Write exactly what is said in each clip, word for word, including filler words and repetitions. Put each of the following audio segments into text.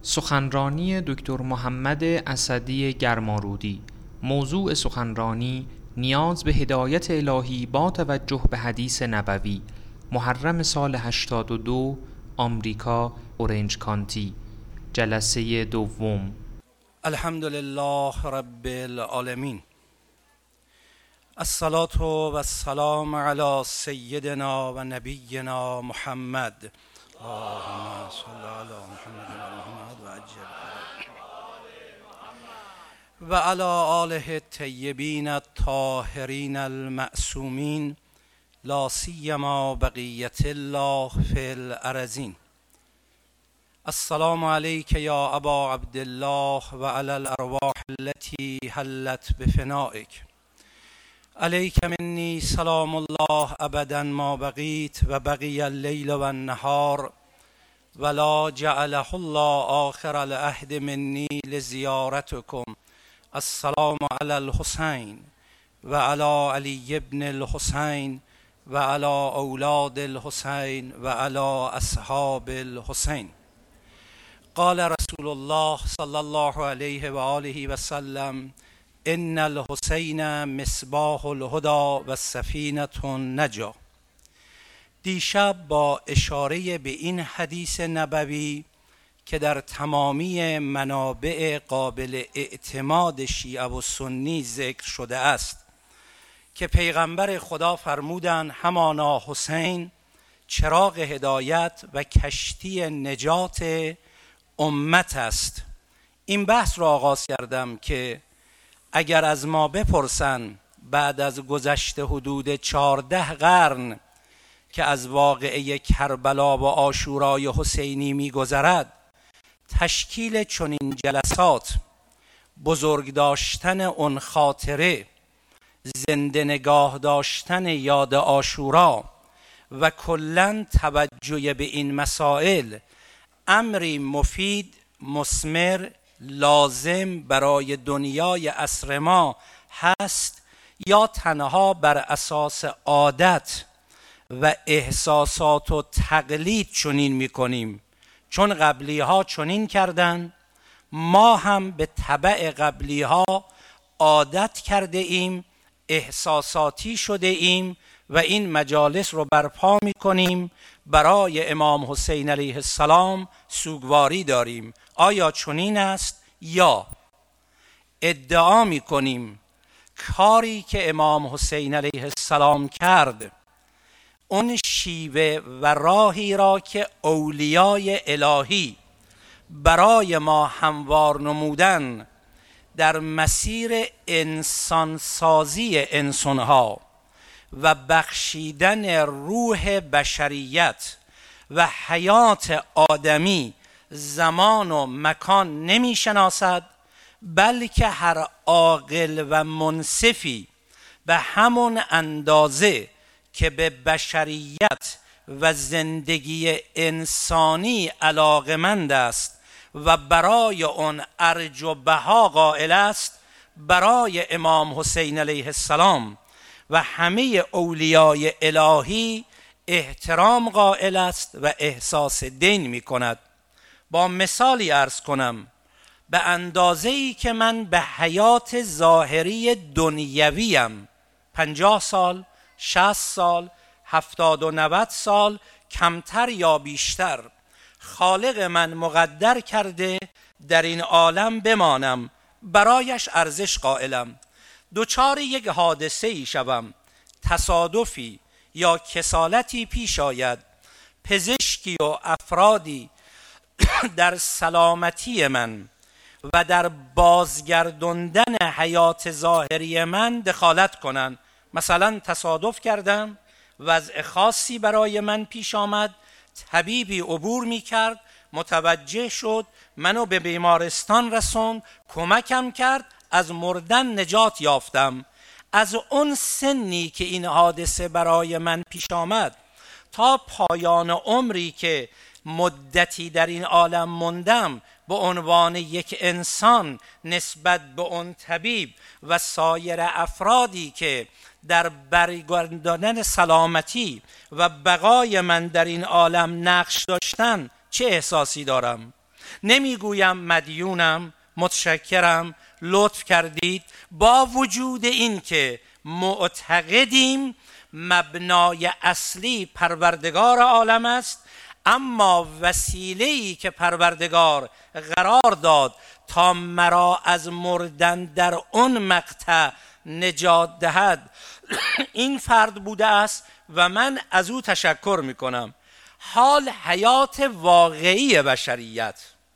سخنرانی دکتر محمد اسدی گرمارودی. موضوع سخنرانی نیاز به هدایت الهی با توجه به حدیث نبوی. محرم سال هشتاد و دو، آمریکا، اورنج کانتی. جلسه دوم. الحمد لله رب العالمین. الصلاة و السلام علی سیدنا و نبینا محمد. اللهم صل علی محمد و محمد و عجل و علی آله الطیبین الطاهرین المعصومین، لا سیما بقیت الله فی الارضین. السلام علیک یا ابا عبدالله و علی الارواح التي حلت بفنائک. علیک منی سلام الله ابدا ما بقیت و بقی اللیل و النهار ولا جعله الله آخر العهد منی لزیارتکم. السلام علی الحسین و علی علی ابن الحسین و علی اولاد الحسین و علی اصحاب الحسین. قال رسول الله صلی الله علیه و آله و سلم: ان الحسین مصباح الهدی و سفینة النجا. دیشب با اشاره به این حدیث نبوی که در تمامی منابع قابل اعتماد شیعه و سنی ذکر شده است که پیغمبر خدا فرمودند همانا حسین چراغ هدایت و کشتی نجات امت است. این بحث را آغاز کردم که اگر از ما بپرسن بعد از گذشت حدود چهارده قرن که از واقعه کربلا و عاشورای حسینی می‌گذرد، تشکیل چنین جلسات، بزرگ داشتن اون خاطره، زنده نگاه داشتن یاد عاشورا و کلاً توجه به این مسائل امری مفید، مثمر، لازم برای دنیای عصر ما هست یا تنها بر اساس عادت و احساسات و تقلید چنین میکنیم؟ چون قبلی ها چنین کردن، ما هم به تبع قبلی ها عادت کرده ایم، احساساتی شده ایم و این مجالس رو برپا میکنیم. برای امام حسین علیه السلام سوگواری داریم. آیا چنین است؟ یا ادعا میکنیم کاری که امام حسین علیه السلام کرد، اون شیوه و راهی را که اولیای الهی برای ما هموار نمودن در مسیر انسانسازی انسانها و بخشیدن روح بشریت و حیات آدمی زمان و مکان نمی شناسد، بلکه هر عاقل و منصفی به همون اندازه که به بشریت و زندگی انسانی علاقمند است و برای اون ارج و بها قائل است، برای امام حسین علیه السلام و همه اولیای الهی احترام قائل است و احساس دین می کند. با مثالی عرض کنم، به اندازه‌ای که من به حیات ظاهری دنیویم پنجاه سال، شصت سال، هفتاد و نود سال کمتر یا بیشتر خالق من مقدر کرده در این عالم بمانم، برایش ارزش قائلم. دوچار یک حادثه ای شوم، تصادفی یا کسالتی پیش آید، پزشکی و افرادی در سلامتی من و در بازگرداندن حیات ظاهری من دخالت کنند. مثلا تصادف کردم، وضع خاصی برای من پیش آمد، طبیبی عبور می کرد، متوجه شد، منو به بیمارستان رسوند، کمکم کرد، از مردن نجات یافتم. از اون سنی که این حادثه برای من پیش آمد تا پایان عمری که مدتی در این عالم موندم، به عنوان یک انسان نسبت به اون طبیب و سایر افرادی که در برگرداندن سلامتی و بقای من در این عالم نقش داشتن چه احساسی دارم؟ نمیگویم مدیونم، متشکرم، لطف کردید، با وجود این که معتقدیم مبنای اصلی پروردگار عالم است، اما وسیله‌ای که پروردگار قرار داد تا مرا از مردن در اون مقطع نجات دهد این فرد بوده است و من از او تشکر میکنم. حال حیات واقعی بشریت،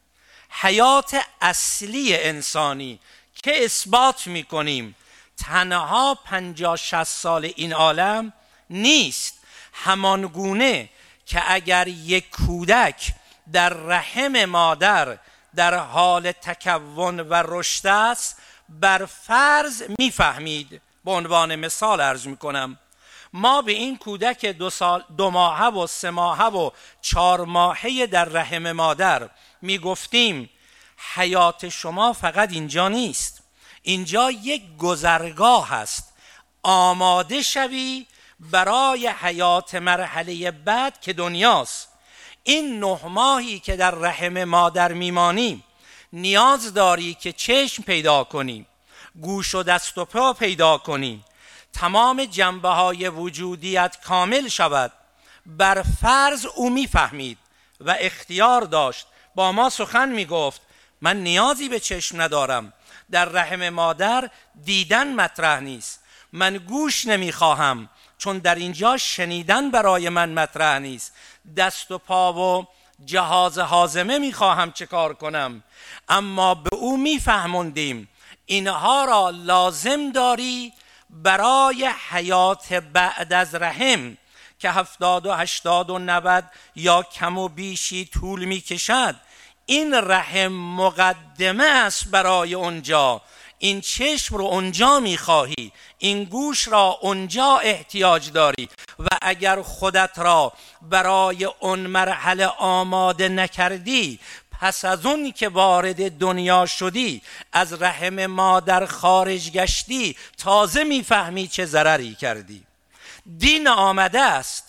حیات اصلی انسانی که اثبات میکنیم تنها پنجاه شصت سال این عالم نیست، همان گونه که اگر یک کودک در رحم مادر در حال تکون و رشد است، بر فرض میفهمید. به عنوان مثال عرض میکنم، ما به این کودک دو, سال دو ماهه و سه ماهه و چهار ماهه در رحم مادر میگفتیم حیات شما فقط اینجا نیست، اینجا یک گذرگاه هست، آماده شوی برای حیات مرحله بعد که دنیاست. این نه ماهی که در رحم مادر میمانی نیاز داری که چشم پیدا کنی، گوش و دست و پا پیدا کنی، تمام جنبه های وجودیت کامل شود. بر فرض او میفهمید و اختیار داشت، با ما سخن میگفت. من نیازی به چشم ندارم، در رحم مادر دیدن مطرح نیست، من گوش نمیخواهم چون در اینجا شنیدن برای من مطرح نیست، دست و پا و جهاز هاضمه میخواهم چه کار کنم. اما به او میفهموندیم اینها را لازم داری برای حیات بعد از رحم که هفتاد و هشتاد و نود یا کم و بیشی طول میکشد. این رحم مقدمه است برای اونجا، این چشم رو اونجا میخواهی، این گوش را اونجا احتیاج داری و اگر خودت را برای اون مرحله آماده نکردی، پس از اون که وارد دنیا شدی، از رحم مادر خارج گشتی، تازه میفهمی چه ضرری کردی. دین آمده است،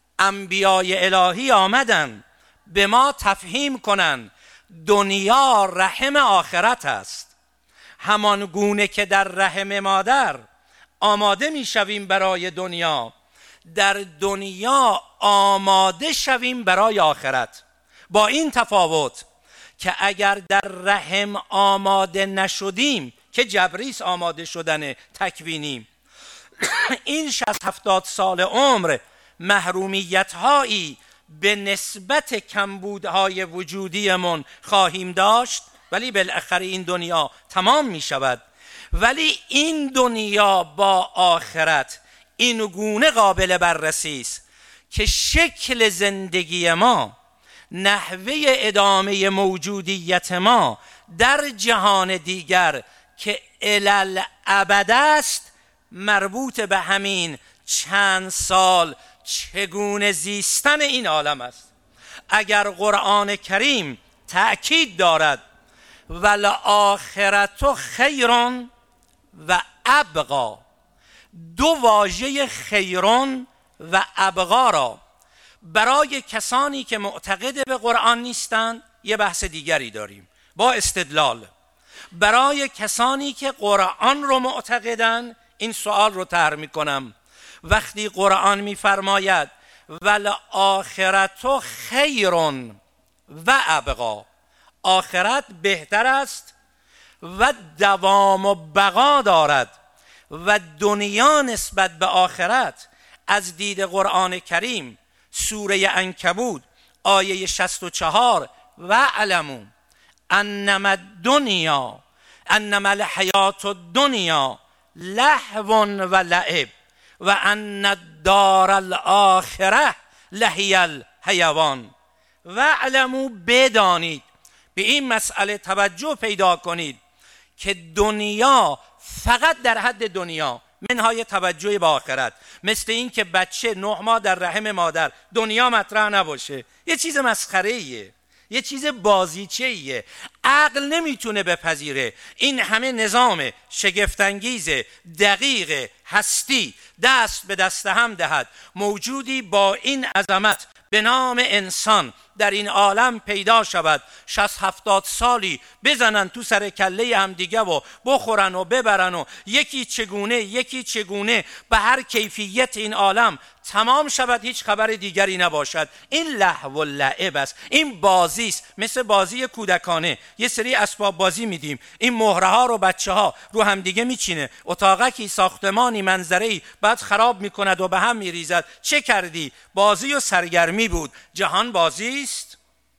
انبیای الهی آمدن به ما تفهیم کنن دنیا رحم آخرت است. همان گونه که در رحم مادر آماده می شویم برای دنیا، در دنیا آماده شویم برای آخرت، با این تفاوت که اگر در رحم آماده نشدیم که جبریس آماده شدن تکوینی، این شصت هفتاد سال عمر محرومیت هایی به نسبت کمبودهای وجودیمون خواهیم داشت، ولی بالاخره این دنیا تمام می شود. ولی این دنیا با آخرت این گونه قابل بررسی است که شکل زندگی ما، نحوه ادامه موجودیت ما در جهان دیگر که الالابد است، مربوط به همین چند سال چگونه زیستن این عالم است. اگر قرآن کریم تأکید دارد والآخرت خیر و ابقا، دو واژه خیرون و ابقا را برای کسانی که معتقد به قرآن نیستند یه بحث دیگری داریم با استدلال. برای کسانی که قرآن رو معتقدن این سوال رو طرح میکنم، وقتی قرآن میفرماید والآخرت خیر و ابقا، آخرت بهتر است و دوام و بقا دارد و دنیا نسبت به آخرت از دید قرآن کریم سوره عنکبوت آیه شصت و چهار و علمو انما الدنیا انما الحیات الدنیا لهو و لعب و ان الدار الاخره لهی الحیوان و علمو، بدانید، به این مسئله توجه پیدا کنید که دنیا فقط در حد دنیا، منهای توجه به آخرت. مثل این که بچه نه ماه در رحم مادر دنیا مطرح نباشه، یه چیز مسخره‌ایه، یه چیز بازیچه‌ایه، عقل نمیتونه بپذیره این همه نظام شگفت‌انگیز دقیق هستی دست به دست هم دهد، موجودی با این عظمت به نام انسان در این عالم پیدا شود، شصت هفتاد سالی بزنن تو سر کله هم دیگه و بخورن و ببرن و یکی چگونه یکی چگونه به هر کیفیت این عالم تمام شود، هیچ خبر دیگری نباشد. این لهو و لعب است، این بازی است، مثل بازی کودکانه. یه سری اسباب بازی میدیم، این مهره ها رو بچه ها رو هم دیگه میچینه، اتاقکی، ساختمانی، منظره‌ای بعد خراب میکند و به هم میریزد. چه کردی؟ بازی و سرگرمی بود. جهان بازی است.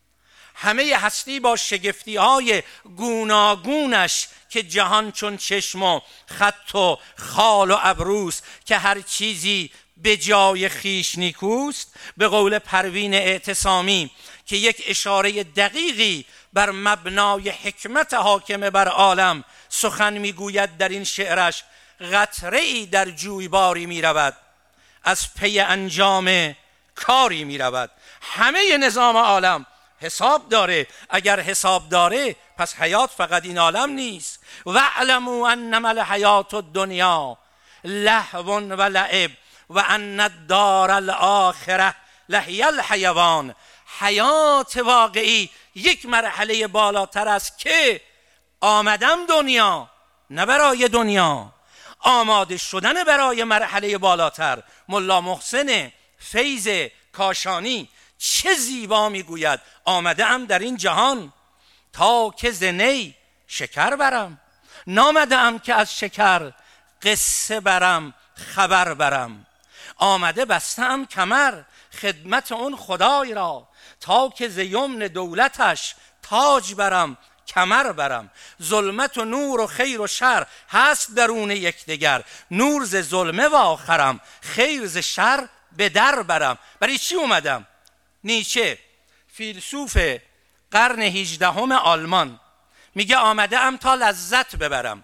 همه هستی با شگفتی های گوناگونش که جهان چون چشم و خط و خال و ابروست که هر چیزی به جای خیش نیکوست. به قول پروین اعتصامی که یک اشاره دقیقی بر مبنای حکمت حاکم بر عالم سخن میگوید در این شعرش، قطره‌ای در جویباری میرود، از پی انجام کاری میرود. همه نظام عالم حساب داره. اگر حساب داره پس حیات فقط این عالم نیست. واعلموا انما الحیات الدنیا لهو و لعب و ان الدار الاخره لهی الحیوان. حیات واقعی یک مرحله بالاتر است که آمدم دنیا نه برای دنیا، آماده شدن برای مرحله بالاتر. ملا محسن فیض کاشانی چه زیبا میگوید، آمده ام در این جهان تا که ز نی شکر برم، نامده ام که از شکر قصه برم خبر برم. آمده بستم کمر خدمت اون خدای را، تا که ز یمن دولتش تاج برم کمر برم. ظلمت و نور و خیر و شر هست درون یکدیگر، نور ز ظلمه و آخرم، خیر ز شر به در برم. برای چی اومدم؟ نیچه فیلسوف قرن هجدهم آلمان میگه آمده ام تا لذت ببرم.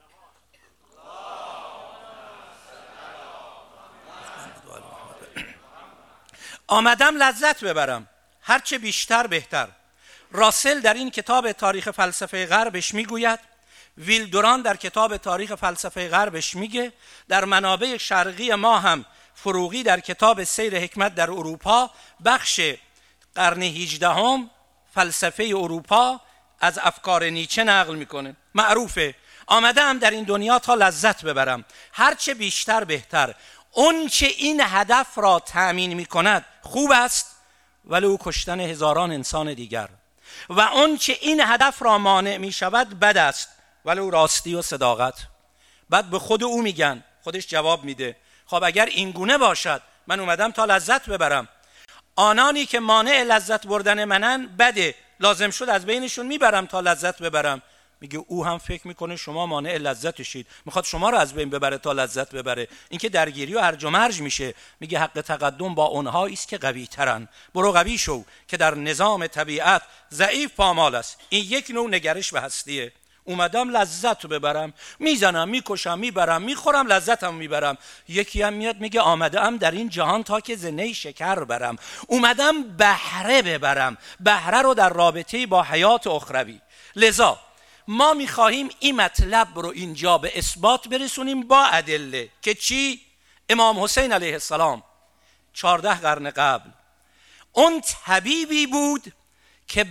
آمدم لذت ببرم، هرچه بیشتر بهتر. راسل در این کتاب تاریخ فلسفه غربش میگوید، ویلدوران در کتاب تاریخ فلسفه غربش میگه، در منابع شرقی ما هم فروغی در کتاب سیر حکمت در اروپا بخش قرن هجدهم فلسفه اروپا از افکار نیچه نقل میکنه. معروفه آمده ام در این دنیا تا لذت ببرم، هرچه بیشتر بهتر. اون چه این هدف را تأمین میکند خوب است ولو کشتن هزاران انسان دیگر، و اون چه این هدف را مانع میشود بد است ولو راستی و صداقت. بعد به خود او میگن، خودش جواب میده خب اگر این گونه باشد من اومدم تا لذت ببرم، آنانی که مانع لذت بردن منن بده، لازم شد از بینشون میبرم تا لذت ببرم. میگه او هم فکر میکنه شما مانع لذتشید، میخواد شما رو از بین ببره تا لذت ببره. این که درگیری و هرج و مرج میشه. میگه حق تقدم با اونهایی است که قوی ترن، برو قوی شو که در نظام طبیعت ضعیف پامال است. این یک نوع نگرش به هستیه. اومدم لذت ببرم، میزنم میکشم میبرم میخورم لذتم میبرم. یکی هم میاد میگه آمده ام در این جهان تا که ز نی شکر برم، اومدم بهره ببرم، بهره رو در رابطه با حیات اخروی. لذا ما میخواهیم این مطلب رو اینجا به اثبات برسونیم با ادله که چی؟ امام حسین علیه السلام چهارده قرن قبل اون طبیبی بود که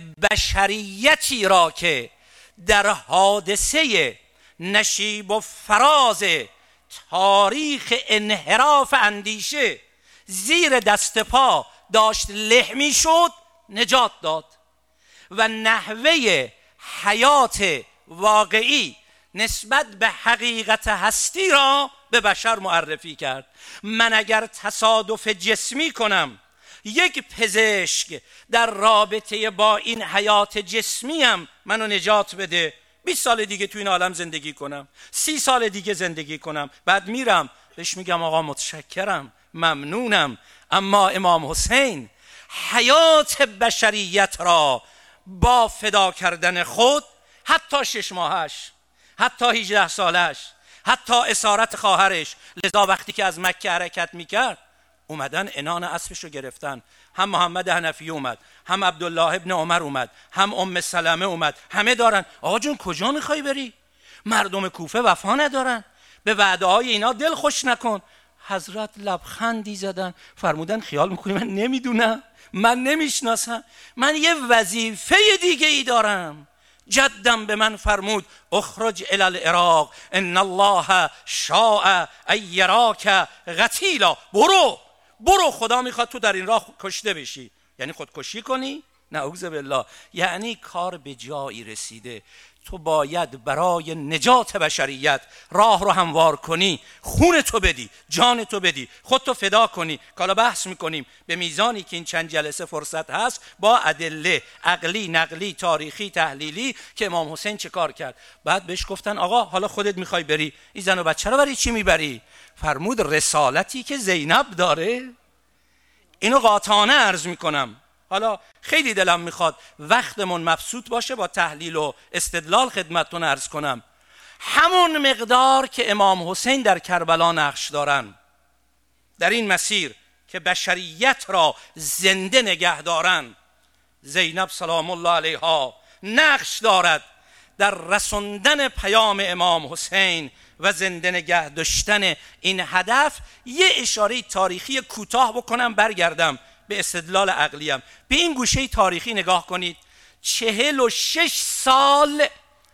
بشریتی را که در حادثه نشیب و فراز تاریخ انحراف اندیشه زیر دست پا داشت له می شد نجات داد و نحوه حیات واقعی نسبت به حقیقت هستی را به بشر معرفی کرد. من اگر تصادف جسمی کنم، یک پزشک در رابطه با این حیات جسمیم منو نجات بده، بیست سال دیگه تو این عالم زندگی کنم، سی سال دیگه زندگی کنم، بعد میرم بهش میگم آقا متشکرم ممنونم. اما امام حسین حیات بشریت را با فدا کردن خود، حتی شش ماهش، حتی هجده سالش، حتی اسارت خواهرش، لذا وقتی که از مکه حرکت میکرد اومدن انان اسبش رو گرفتن، هم محمد حنفی اومد، هم عبدالله ابن عمر اومد، هم ام سلمه اومد، همه دارن آقا جون کجا میخوای بری؟ مردم کوفه وفا ندارن، به وعده های اینا دل خوش نکن. حضرت لبخندی زدن، فرمودن خیال میکنی من نمیدونم؟ من نمیشناسم؟ من یه وظیفه دیگه ای دارم. جدم به من فرمود اخرج الی العراق ان الله شاء ان یراک قتیلا. برو برو، خدا میخواد تو در این راه کشته بشی. یعنی خودکشی کنی؟ نعوذ بالله. یعنی کار به جایی رسیده، تو باید برای نجات بشریت راه رو هموار کنی، خون تو بدی، جان تو بدی، خودتو فدا کنی. حالا بحث میکنیم به میزانی که این چند جلسه فرصت هست با ادله عقلی، نقلی، تاریخی، تحلیلی که امام حسین چه کار کرد. بعد بهش گفتن آقا حالا خودت میخوای بری، این زن و بچه رو برای چی میبری؟ فرمود رسالتی که زینب داره. اینو قاطعانه عرض میکنم. حالا خیلی دلم میخواد وقتمون مبسوط باشه با تحلیل و استدلال خدمتتون عرض کنم. همون مقدار که امام حسین در کربلا نقش دارن، در این مسیر که بشریت را زنده نگه دارن، زینب سلام الله علیها نقش دارد در رساندن پیام امام حسین و زنده نگه داشتن این هدف. یه اشاره تاریخی کوتاه بکنم برگردم به استدلال عقلیم. به این گوشه تاریخی نگاه کنید. چهل و شش سال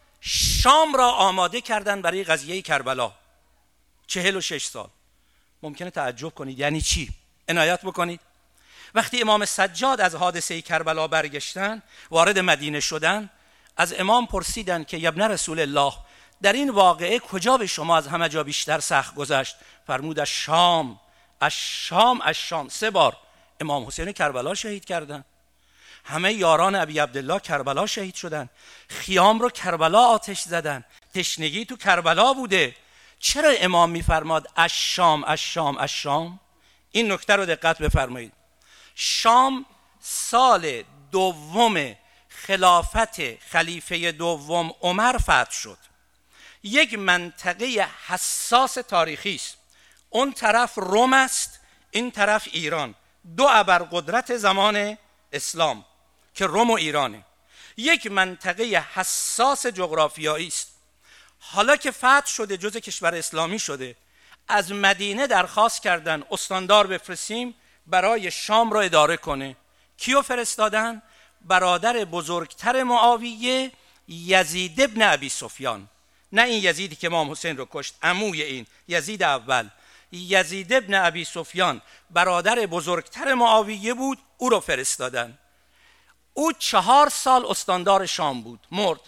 شام را آماده کردن برای قضیه کربلا. چهل و شش سال. ممکنه تعجب کنید یعنی چی؟ عنایت بکنید. وقتی امام سجاد از حادثه کربلا برگشتن، وارد مدینه شدن، از امام پرسیدن که ابن رسول الله در این واقعه کجا به شما از همه جا بیشتر سخت گذشت؟ فرمود از شام، از شام، از شام. سه بار امام حسین کربلا شهید کردن. همه یاران ابی عبدالله کربلا شهید شدن. خیام رو کربلا آتش زدن. تشنگی تو کربلا بوده. چرا امام میفرماد از شام، از شام، از شام؟ این نکته رو دقت بفرمایید. شام سال دوم خلافت خلیفه دوم عمر فتح شد. یک منطقه حساس تاریخی است. اون طرف روم است، این طرف ایران. دو ابرقدرت زمان اسلام که روم و ایرانه. یک منطقه حساس جغرافیایی است. حالا که فتح شده، جزء کشور اسلامی شده، از مدینه درخواست کردن استاندار بفرستیم برای شام را اداره کنه. کیو فرستادن؟ برادر بزرگتر معاویه، یزید ابن ابی سفیان. نه این یزیدی که امام حسین رو کشت، عموی این یزید اول. یزید ابن ابی سفیان برادر بزرگتر معاویه بود، او رو فرستادن. او چهار سال استاندار شام بود، مرد.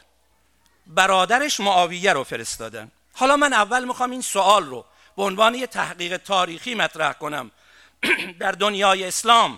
برادرش معاویه رو فرستادن. حالا من اول میخوام این سوال رو به عنوان یه تحقیق تاریخی مطرح کنم. در دنیای اسلام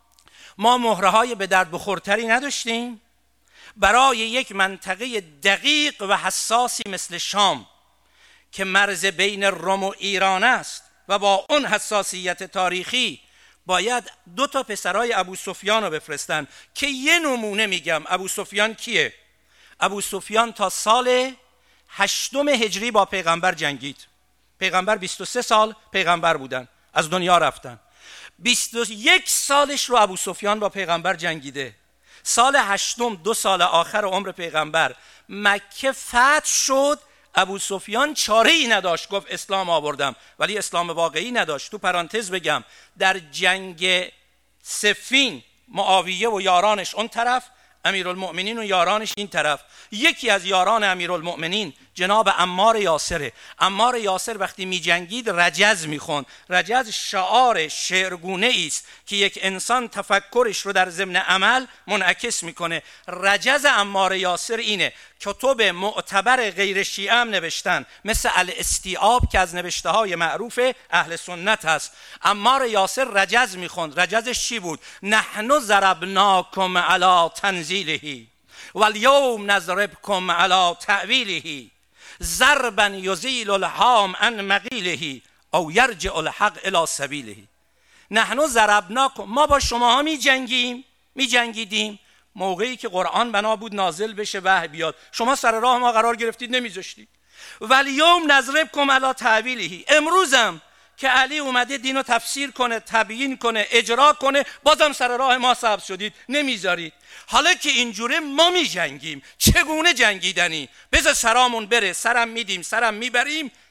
ما مهره‌های به درد بخورتری نداشتیم؟ برای یک منطقه دقیق و حساسی مثل شام که مرز بین روم و ایران است و با اون حساسیت تاریخی، باید دو تا پسرای ابو سفیان رو بفرستن که یه نمونه میگم. ابو سفیان کیه؟ ابو سفیان تا سال هشتم هجری با پیغمبر جنگید. پیغمبر بیست و سه سال پیغمبر بودن، از دنیا رفتن. بیست و یک سالش رو ابو سفیان با پیغمبر جنگیده. سال هشتم، دو سال آخر عمر پیغمبر، مکه فتح شد. ابو سفیان چاره ای نداشت، گفت اسلام آوردم، ولی اسلام واقعی نداشت. تو پرانتز بگم در جنگ صفین معاویه و یارانش اون طرف، امیرالمؤمنین و یارانش این طرف. یکی از یاران امیرالمؤمنین جناب عمار یاسره. عمار یاسر وقتی می جنگید رجز می خوند. رجز شعار شعرگونه است که یک انسان تفکرش رو در ضمن عمل منعکس میکنه. رجز عمار یاسر اینه. کتب معتبر غیر شیعه هم نوشتن، مثل الاستیعاب که از نوشته های معروف اهل سنت هست. عمار یاسر رجز میخوند. رجزش چی بود؟ نحن ضربناکم علی تنزیله والیوم نضربکم علی تعویله ضربا یزیل الهام عن مقیله او یرجع الحق الی سبیله. نحن ضربناکم، ما با شماها می جنگیم، می جنگیدیم موقعی که قرآن بنا بود نازل بشه، وحی بیاد. شما سر راه ما قرار گرفتید، نمیذاشتید. والیوم نضربکم علی تعویله، امروزم که علی اومده دینو تفسیر کنه، تبیین کنه، اجرا کنه، بازم سر راه ما سبز شدید، نمیذارید. حالا که اینجوره ما می جنگیم. چگونه جنگیدنی؟ بذار سرامون بره، سرم میدیم، سرم میبریم.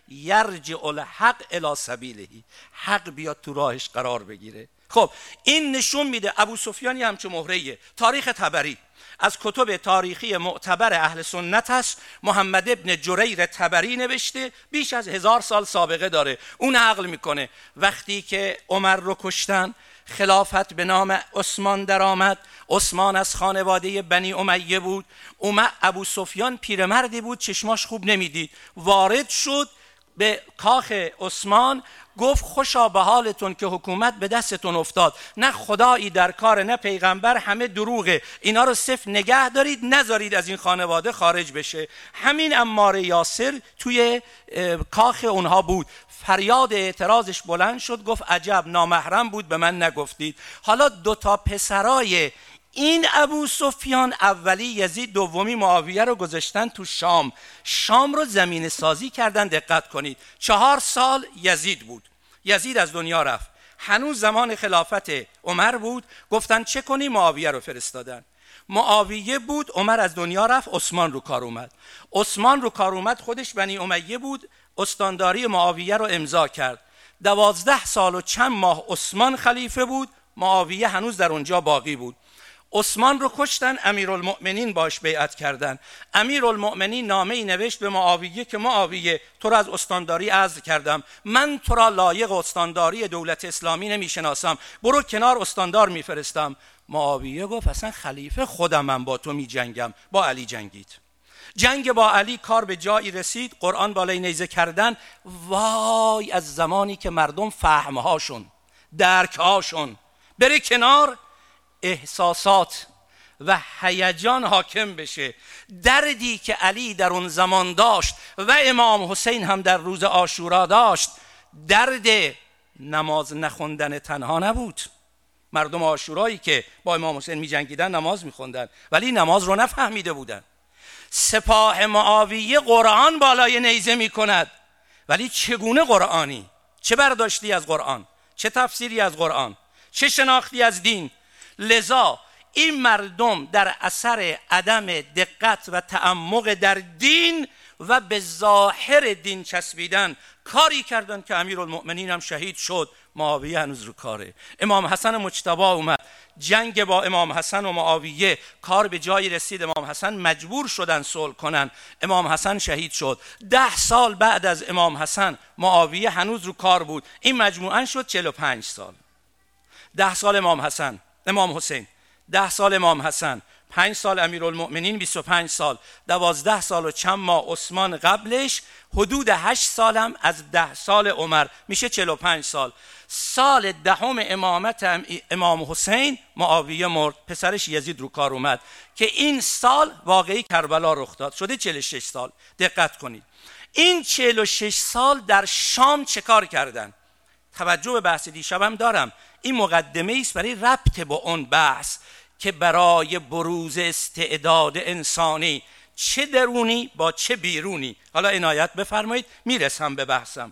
یرجع الحق الی سبیله، حق بیاد تو راهش قرار بگیره. خب این نشون میده ابو سفیان یه همچون مهره‌ایه. تاریخ طبری از کتب تاریخی معتبر اهل سنت است. محمد ابن جریر طبری نوشته، بیش از هزار سال سابقه داره. اون عقل میکنه وقتی که عمر رو کشتن، خلافت به نام عثمان درآمد. عثمان از خانواده بنی امیه بود. اومد ابو سفیان پیرمردی بود، چشماش خوب نمیدید. وارد شد به کاخ عثمان، گفت خوشا به حالتون که حکومت به دستتون افتاد، نه خدایی در کار نه پیغمبر، همه دروغه، اینا رو صفر نگه دارید، نذارید از این خانواده خارج بشه. همین عمار یاسر توی کاخ اونها بود. فریاد اعتراضش بلند شد، گفت عجب، نامحرم بود به من نگفتید. حالا دو تا پسرای این ابو سفیان، اولی یزید، دومی معاویه رو گذاشتن تو شام. شام رو زمین سازی کردن. دقت کنید، چهار سال یزید بود. یزید از دنیا رفت، هنوز زمان خلافت عمر بود. گفتن چه کنی؟ معاویه رو فرستادن. معاویه بود، عمر از دنیا رفت، عثمان رو کار اومد. عثمان رو کار اومد، خودش بنی امیه بود، استانداری معاویه رو امضا کرد. دوازده سال و چند ماه عثمان خلیفه بود، معاویه هنوز در اونجا باقی بود. عثمان رو کشتن، امیرالمؤمنین باش بیعت کردن. امیرالمؤمنین نامه ای نوشت به معاویه که معاویه، تو را از استانداری عزل کردم، من تو را لایق استانداری دولت اسلامی نمیشناسم، برو کنار، استاندار میفرستم. معاویه گفت اصلا خلیفه خودم، من با تو می جنگم. با علی جنگید. جنگ با علی کار به جایی رسید، قرآن بالای نیزه کردن. وای از زمانی که مردم فهمهاشون، درکهاشون بره کنار، احساسات و هیجان حاکم بشه. دردی که علی در اون زمان داشت و امام حسین هم در روز عاشورا داشت، درد نماز نخوندن تنها نبود. مردم عاشورایی که با امام حسین می جنگیدن نماز می خوندن، ولی نماز رو نفهمیده بودن. سپاه معاویه قرآن بالای نیزه می کند، ولی چگونه قرآنی؟ چه برداشتی از قرآن؟ چه تفسیری از قرآن؟ چه شناختی از دین؟ لذا این مردم در اثر عدم دقت و تعمق در دین و به ظاهر دین چسبیدن کاری کردن که امیرالمؤمنین هم شهید شد. معاویه هنوز رو کاره. امام حسن مجتبی اومد، جنگ با امام حسن و معاویه کار به جایی رسید، امام حسن مجبور شدن صلح کنن، امام حسن شهید شد. ده سال بعد از امام حسن معاویه هنوز رو کار بود. این مجموعاً شد چهل و پنج سال. ده سال امام حسن، امام حسین، ده سال امام حسن، پنج سال امیرالمؤمنین، بیست و پنج سال، دوازده سال و چند ماه عثمان قبلش، حدود هشت سالم از ده سال عمر، میشه چهل و پنج سال. سال دهم امامت امام حسین معاویه مرد، پسرش یزید رو کار اومد که این سال واقعی کربلا رخ داد، شده چهل و شش سال. دقت کنید این چهل و شش سال در شام چه کار کردن؟ توجه به بحث دیشبم دارم، این مقدمه است برای ربط با اون بحث که برای بروز استعداد انسانی، چه درونی با چه بیرونی. حالا عنایت بفرمایید میرسم به بحثم.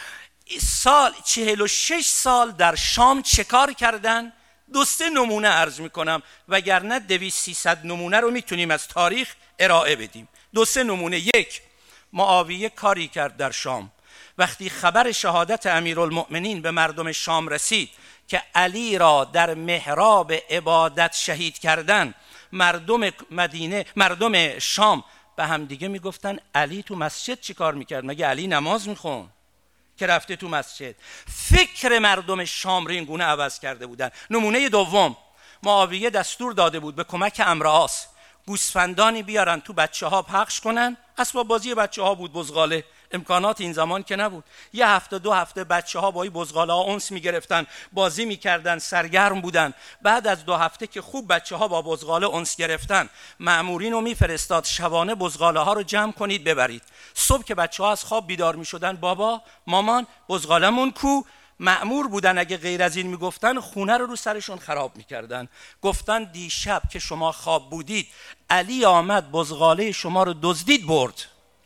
سال چهل و شش سال در شام چه کار کردن؟ دو سه نمونه عرض میکنم، وگرنه دویست سیصد نمونه رو میتونیم از تاریخ ارائه بدیم. دو سه نمونه. یک، معاویه کاری کرد در شام. وقتی خبر شهادت امیرالمؤمنین به مردم شام رسید که علی را در محراب عبادت شهید کردن، مردم مدینه، مردم شام به هم دیگه میگفتن علی تو مسجد چی کار میکرد؟ مگه علی نماز میخون که رفته تو مسجد؟ فکر مردم شام رو این گونه عوض کرده بودن. نمونه دوم، معاویه دستور داده بود به کمک عمرو عاص گوسفندانی بیارن تو بچه ها پخش کنن. اسباب بازی بچه ها بود، بزغاله، امکانات این زمان که نبود. یه هفته دو هفته بچه ها با این بزغاله ها انس می گرفتن، بازی می کردن، سرگرم بودن. بعد از دو هفته که خوب بچه ها با بزغاله انس گرفتن، مأمورین رو می فرستاد شبانه بزغاله ها رو جمع کنید ببرید. صبح که بچه ها از خواب بیدار می شدن، بابا مامان بزغالمون کو؟ مأمور بودن اگه غیر از این میگفتن خونه رو رو سرشون خراب میکردن. گفتن دیشب که شما خواب بودید علی آمد بزغاله شما رو دزدید برد.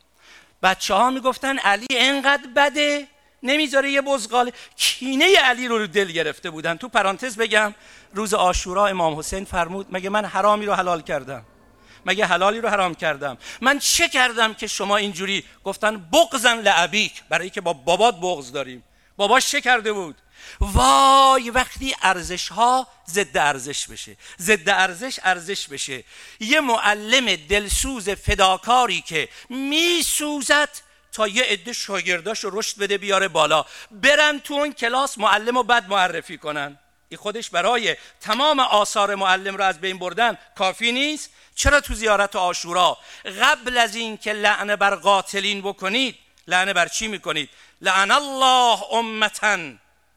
بچه ها میگفتن علی انقدر بده نمیذاره یه بزغاله. کینه علی رو رو دل گرفته بودن. تو پرانتز بگم روز عاشورا امام حسین فرمود مگه من حرامی رو حلال کردم؟ مگه حلالی رو حرام کردم؟ من چه کردم که شما اینجوری؟ گفتن بغضن لابیک، برای که با بابات بغض داریم. باباش چه کرده بود؟ وای وقتی ارزش ها ضد ارزش بشه، ضد ارزش ارزش بشه. یه معلم دلسوز فداکاری که میسوزد تا یه عده شاگرداش رو رشد بده بیاره بالا، برن تو اون کلاس معلم رو بد معرفی کنن، این خودش برای تمام آثار معلم رو از بین بردن کافی نیست؟ چرا تو زیارت عاشورا قبل از این که لعنه بر قاتلین بکنید، لعنه بر چی میکنید؟ لعن الله امتا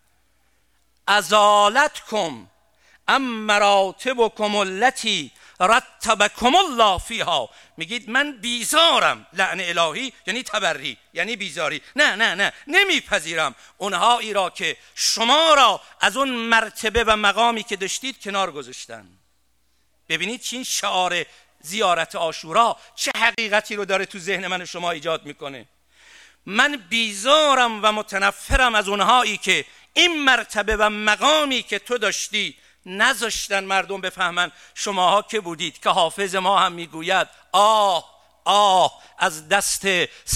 ازالتکم ام مراتبکم التي رتبکم الله فیها. میگید من بیزارم. لعن الهی یعنی تبری، یعنی بیزاری. نه نه نه نمیپذیرم اونهایی را که شما را از اون مرتبه و مقامی که داشتید کنار گذاشتن. ببینید چین شعار زیارت عاشورا چه حقیقتی رو داره تو ذهن من و شما ایجاد میکنه. من بیزارم و متنفرم از اونهایی که این مرتبه و مقامی که تو داشتی نذاشتن مردم بفهمن شماها که بودید، که حافظ ما هم میگوید آه آه از دست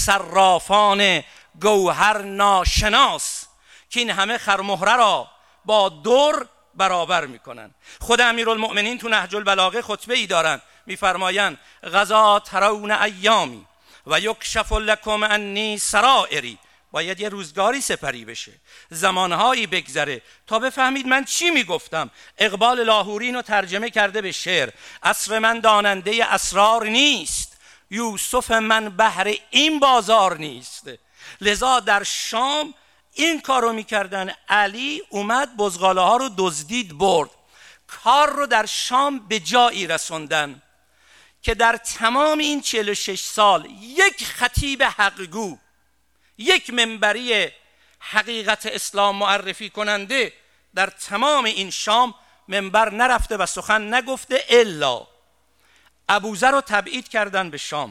صرافان گوهر ناشناس که این همه خرمهره را با در برابر میکنن. خود امیرالمؤمنین تو نهج البلاغه خطبه ای دارن، میفرمایند غزا ترون ایامی و یکشف لکم انی سرائری. باید یه روزگاری سپری بشه، زمانهایی بگذره تا بفهمید من چی میگفتم. اقبال لاهوری اینو ترجمه کرده به شعر: عصر من داننده اسرار نیست، یوسف من بهر این بازار نیست. لذا در شام این کارو میکردن. علی اومد بزغاله ها رو دزدید برد. کار رو در شام به جایی رسوندن که در تمام این چهل و شش سال یک خطیب حقگو، یک منبری حقیقت اسلام معرفی کننده در تمام این شام منبر نرفته و سخن نگفته، الا ابوذر رو تبعید کردن به شام.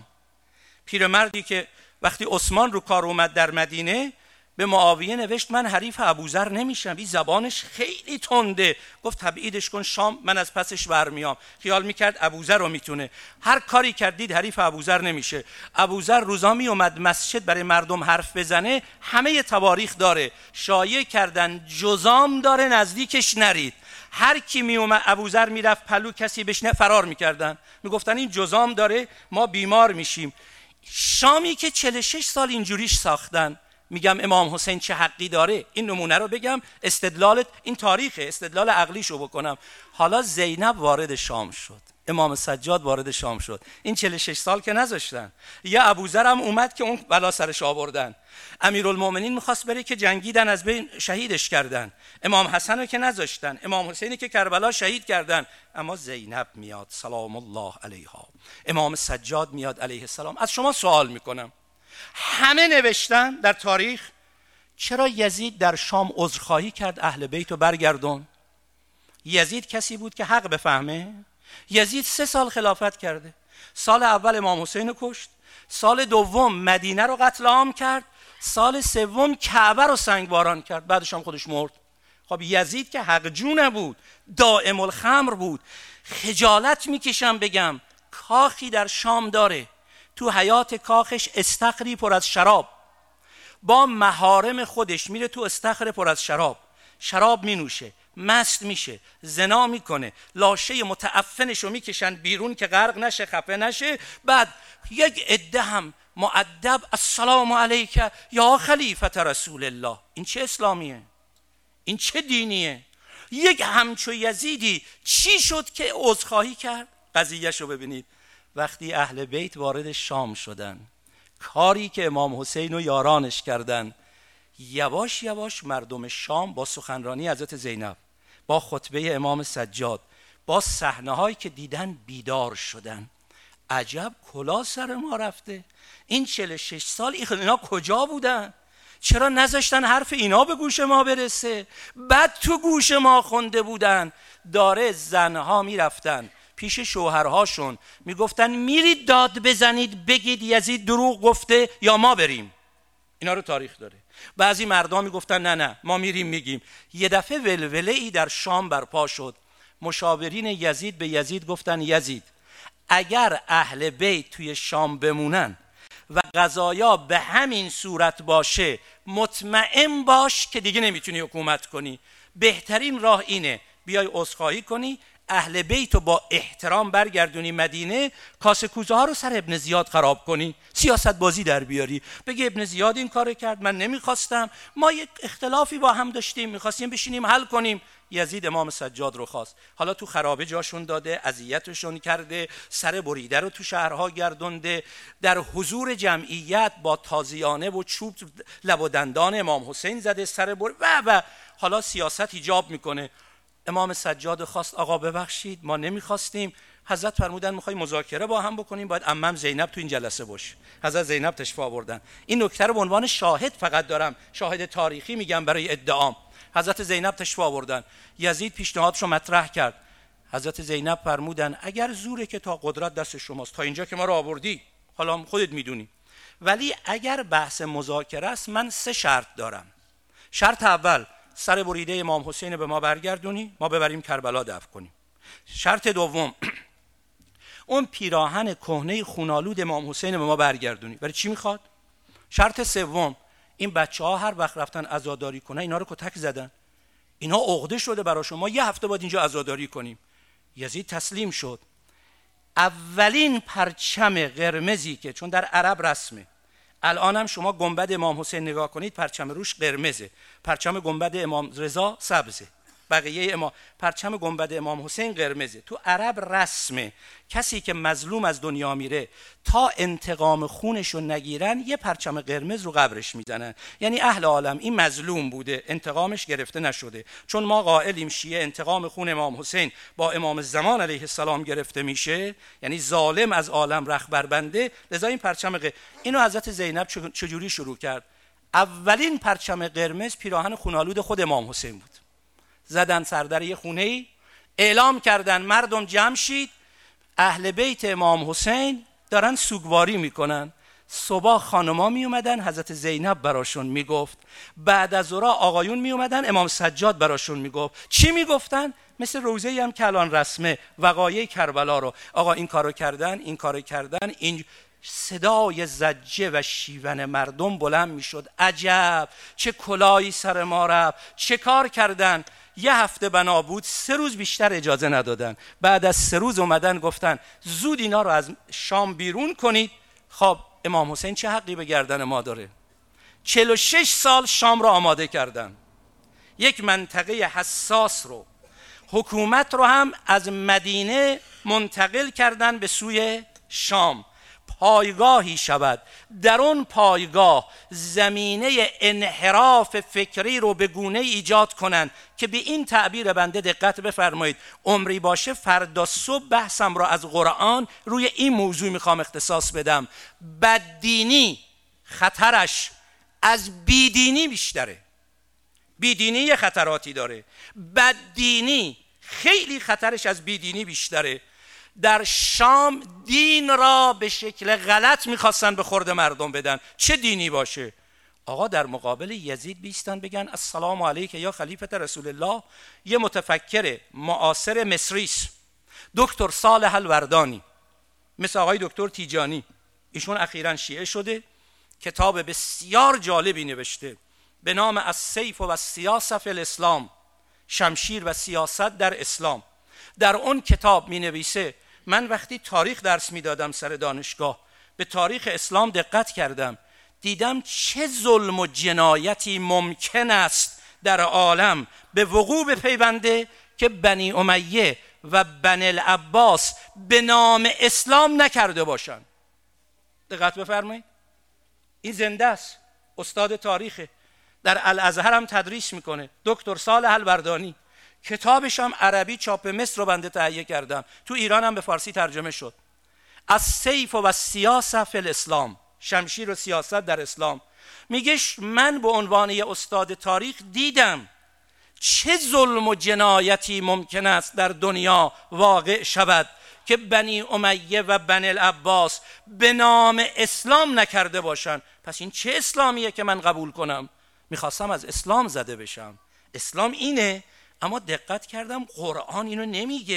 پیرمردی که وقتی عثمان رو کار اومد در مدینه به معاویه نوشت من حریف ابوذر نمیشم، این زبانش خیلی تنده. گفت تبعیدش کن شام، من از پسش برمیام. خیال میکرد ابوذر رو میتونه، هر کاری کردید حریف ابوذر نمیشه. ابوذر روزا میومد مسجد برای مردم حرف بزنه، همه تواریخ داره، شایعه کردن جزام داره نزدیکش نرید. هر کی میومد ابوذر میرفت پلو کسی بشنه فرار میکردن، میگفتن این جزام داره ما بیمار میشیم. شامی که چهل و شش سال اینجوریش ساختن. میگم امام حسین چه حقی داره؟ این نمونه رو بگم، استدلالت این تاریخه، استدلال عقلیشو بکنم. حالا زینب وارد شام شد، امام سجاد وارد شام شد، این چهل و شش سال که نذاشتن. یا ابوذر هم اومد که اون بلا سرش آوردن. امیرالمؤمنین میخواست بره که جنگیدن، از بین شهیدش کردن. امام حسن رو که نذاشتن، امام حسینی که کربلا شهید کردن. اما زینب میاد سلام الله علیها، امام سجاد میاد علیه السلام. از شما سوال میکنم، همه نوشتن در تاریخ چرا یزید در شام عذرخواهی کرد اهل بیت رو برگردون؟ یزید کسی بود که حق بفهمه؟ یزید سه سال خلافت کرده. سال اول امام حسین رو کشت، سال دوم مدینه رو قتل عام کرد، سال سوم کعبه رو سنگباران کرد، بعدش هم خودش مرد. خب یزید که حق جو نبود، دائم الخمر بود. خجالت میکشم بگم کاخی در شام داره، تو حیات کاخش استخری پر از شراب، با محارم خودش میره تو استخر پر از شراب، شراب می نوشه، مست میشه، زنا میکنه، لاشه متعفنش رو میکشن بیرون که غرق نشه، خفه نشه. بعد یک عده هم مؤدب السلام علیک یا خلیفه رسول الله. این چه اسلامیه؟ این چه دینیه؟ یک همچو یزیدی چی شد که عذرخواهی کرد؟ قضیهش رو ببینید. وقتی اهل بیت وارد شام شدن، کاری که امام حسین و یارانش کردن، یواش یواش مردم شام با سخنرانی حضرت زینب، با خطبه امام سجاد، با صحنه‌هایی که دیدن بیدار شدن. عجب کلا سر ما رفته. این چهل و شش سال اینا کجا بودن؟ چرا نذاشتن حرف اینا به گوش ما برسه؟ بعد تو گوش ما خونده بودن. داره زنها میرفتن پیش شوهرهاشون میگفتن میرید داد بزنید بگید یزید دروغ گفته یا ما بریم. اینا رو تاریخ داره. بعضی مردم میگفتن نه نه ما میریم میگیم. یه دفعه ولوله ای در شام برپا شد. مشاورین یزید به یزید گفتن یزید اگر اهل بیت توی شام بمونن و قضایا به همین صورت باشه، مطمئن باش که دیگه نمیتونی حکومت کنی. بهترین راه اینه بیای عذرخواهی کنی، اهل بیت رو با احترام برگردونی مدینه، کاسه کوزه ها رو سر ابن زیاد خراب کنی، سیاست بازی در بیاری، بگی ابن زیاد این کار کرد، من نمیخواستم، ما یک اختلافی با هم داشتیم، میخواستیم بشینیم حل کنیم. یزید امام سجاد رو خواست، حالا تو خرابه جاشون داده، اذیتشون کرده، سر بریده رو تو شهرها گردونده، در حضور جمعیت با تازیانه و چوب لب و دندان امام حسین زده، سر بر و و حالا سیاست ایجاب میکنه. امام سجاد خواست، آقا ببخشید ما نمیخواستیم. حضرت فرمودن میخوای مذاکره با هم بکنیم، باید عمم زینب تو این جلسه باشه. حضرت زینب تشریف آوردن. این نکته رو به عنوان شاهد فقط دارم، شاهد تاریخی میگم برای ادعام. حضرت زینب تشریف آوردن، یزید پیشنهادش رو مطرح کرد. حضرت زینب فرمودن اگر زوره که تا قدرت دست شماست، تا اینجا که ما رو آوردی، حالا خودت میدونی، ولی اگر بحث مذاکره است من سه شرط دارم. شرط اول، سر بریده امام حسین به ما برگردونی، ما ببریم کربلا دفن کنیم. شرط دوم، اون پیراهن کهنه خونالود امام حسین به ما برگردونی. برای چی میخواد؟ شرط سوم، این بچه ها هر وقت رفتن عزاداری کنن اینا رو کتک زدن، اینا عقده شده برای شما، یه هفته باید اینجا عزاداری کنیم. یزید تسلیم شد. اولین پرچم قرمزی که، چون در عرب رسمه، الان هم شما گنبد امام حسین نگاه کنید پرچم روش قرمزه، پرچم گنبد امام رضا سبزه، بقیه امام پرچم گنبد امام حسین قرمزه. تو عرب رسمه کسی که مظلوم از دنیا میره تا انتقام خونشو نگیرن یه پرچم قرمز رو قبرش میزنن، یعنی اهل عالم این مظلوم بوده، انتقامش گرفته نشده. چون ما قائلیم شیعه انتقام خون امام حسین با امام زمان علیه السلام گرفته میشه، یعنی ظالم از عالم رخ بربنده، لذا این پرچم قرمز. اینو حضرت زینب چجوری شروع کرد؟ اولین پرچم قرمز پیراهن خونالود خود امام حسین بود. زدن سردر یه خونه‌ای، اعلام کردن مردم جمع شید، اهل بیت امام حسین دارن سوگواری میکنن. صبح خانما می اومدن، حضرت زینب براشون میگفت، بعد از ظهر آقایون می اومدن، امام سجاد براشون میگفت. چی میگفتن؟ مثل روزه‌ای هم که الان رسمه، وقایع کربلا رو، آقا این کارو کردن، این کارو کردن، این صدای زجه و شیون مردم بلند میشد. عجب چه کلاهی سر ما رفت، چه کار کردن؟ یه هفته بنا بود، سه روز بیشتر اجازه ندادن. بعد از سه روز اومدن گفتن زود اینا رو از شام بیرون کنید. خب امام حسین چه حقی به گردن ما داره؟ چهل و شش سال شام رو آماده کردن، یک منطقه حساس رو، حکومت رو هم از مدینه منتقل کردن به سوی شام. پایگاهی شود، در اون پایگاه زمینه انحراف فکری رو به گونه ایجاد کنن که به این تعبیر بنده دقت بفرمایید، عمری باشه فردا صبح بحثم را از قرآن روی این موضوع میخوام اختصاص بدم. بددینی خطرش از بیدینی بیشتره. بیدینی یه خطراتی داره، بددینی خیلی خطرش از بیدینی بیشتره. در شام دین را به شکل غلط میخواستن به خورد مردم بدن. چه دینی باشه؟ آقا در مقابل یزید بیستن بگن السلام علیک یا خلیفه رسول الله. یه متفکر معاصر مصریس، دکتر صالح الوردانی، مثل آقای دکتر تیجانی، ایشون اخیراً شیعه شده، کتاب بسیار جالبی نوشته به نام السیف و السیاسه فی الاسلام، شمشیر و سیاست در اسلام. در اون کتاب می نویسه من وقتی تاریخ درس می دادم سر دانشگاه، به تاریخ اسلام دقت کردم، دیدم چه ظلم و جنایتی ممکن است در عالم به وقوع بپیونده که بنی امیه و بنی العباس به نام اسلام نکرده باشن. دقت بفرمایید، این زنده است، استاد تاریخه، در الازهر هم تدریس میکنه، دکتر صالح الوردانی. کتابش هم عربی چاپ مصر رو بنده تهیه کردم، تو ایران هم به فارسی ترجمه شد. السیف و السیاسه فی الاسلام، شمشیر و سیاست در اسلام. میگه من به عنوان یه استاد تاریخ دیدم چه ظلم و جنایتی ممکن است در دنیا واقع شود که بنی امیه و بنی العباس به نام اسلام نکرده باشن. پس این چه اسلامیه که من قبول کنم؟ میخواستم از اسلام زده بشم. اسلام اینه، اما دقت کردم قرآن اینو نمیگه.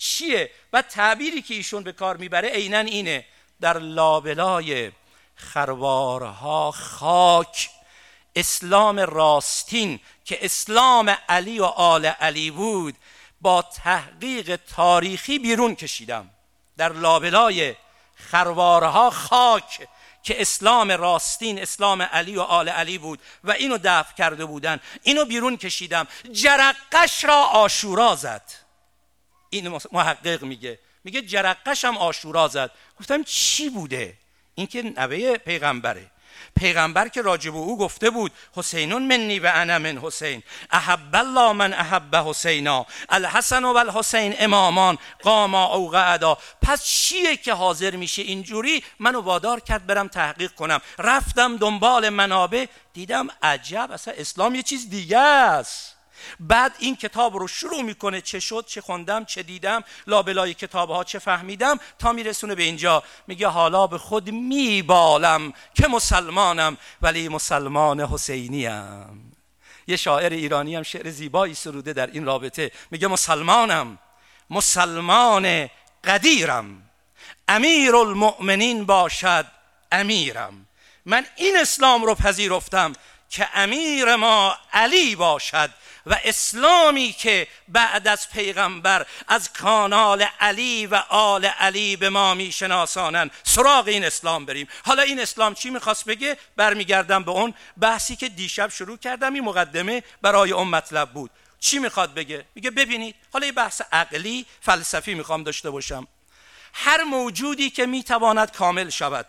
چیه؟ و تعبیری که ایشون به کار میبره عیناً اینه: در لابلای خروارها خاک، اسلام راستین که اسلام علی و آل علی بود با تحقیق تاریخی بیرون کشیدم. در لابلای خروارها خاک که اسلام راستین اسلام علی و آل علی بود و اینو دفع کرده بودن، اینو بیرون کشیدم. جرقش را عاشورا زد. این محقق میگه میگه جرقش هم عاشورا زد. گفتم چی بوده؟ این که نوه پیغمبره، پیغمبر که راجب او گفته بود حسینون منی و انا من حسین، احب الله من احب حسینا، الحسن و الحسین امامان قاما او قعدا. پس چیه که حاضر میشه اینجوری منو وادار کرد برم تحقیق کنم؟ رفتم دنبال منابع، دیدم عجب اصلا اسلام یه چیز دیگه است. بعد این کتاب رو شروع میکنه، چه شد، چه خوندم، چه دیدم، لابلای کتابها چه فهمیدم، تا میرسونه به اینجا میگه حالا به خود میبالم که مسلمانم ولی مسلمان حسینیم. یه شاعر ایرانی هم شعر زیبایی سروده در این رابطه، میگه مسلمانم، مسلمان قدیرم، امیر المؤمنین باشد امیرم. من این اسلام رو پذیرفتم که امیر ما علی باشد و اسلامی که بعد از پیغمبر از کانال علی و آل علی به ما میشناسانن، سراغ این اسلام بریم. حالا این اسلام چی میخواست بگه؟ برمیگردم به اون بحثی که دیشب شروع کردم، این مقدمه برای اون مطلب بود. چی میخواد بگه؟ میگه ببینید، حالا یه بحث عقلی فلسفی میخوام داشته باشم. هر موجودی که میتواند کامل شود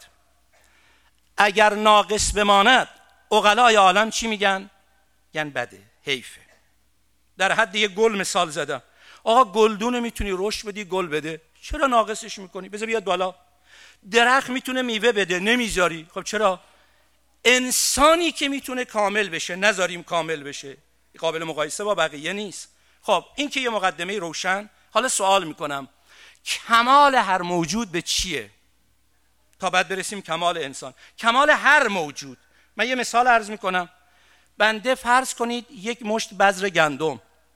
اگر ناقص بماند، عقلای عالم چی میگن؟ یعنی بده، حیفه. در حد یه گل مثال زدم، آقا گلدون میتونی رشد بدی گل بده، چرا ناقصش میکنی؟ بذار بیاد بالا. درخت میتونه میوه بده، نمیذاری، خب چرا؟ انسانی که میتونه کامل بشه نذاریم کامل بشه، قابل مقایسه با بقیه نیست. خب این که یه مقدمه روشن. حالا سوال میکنم کمال هر موجود به چیه؟ تا بعد برسیم کمال انسان. کمال هر موجود، من یه مثال عرض میکنم. بنده فرض کنید یک مشت بذر گندم،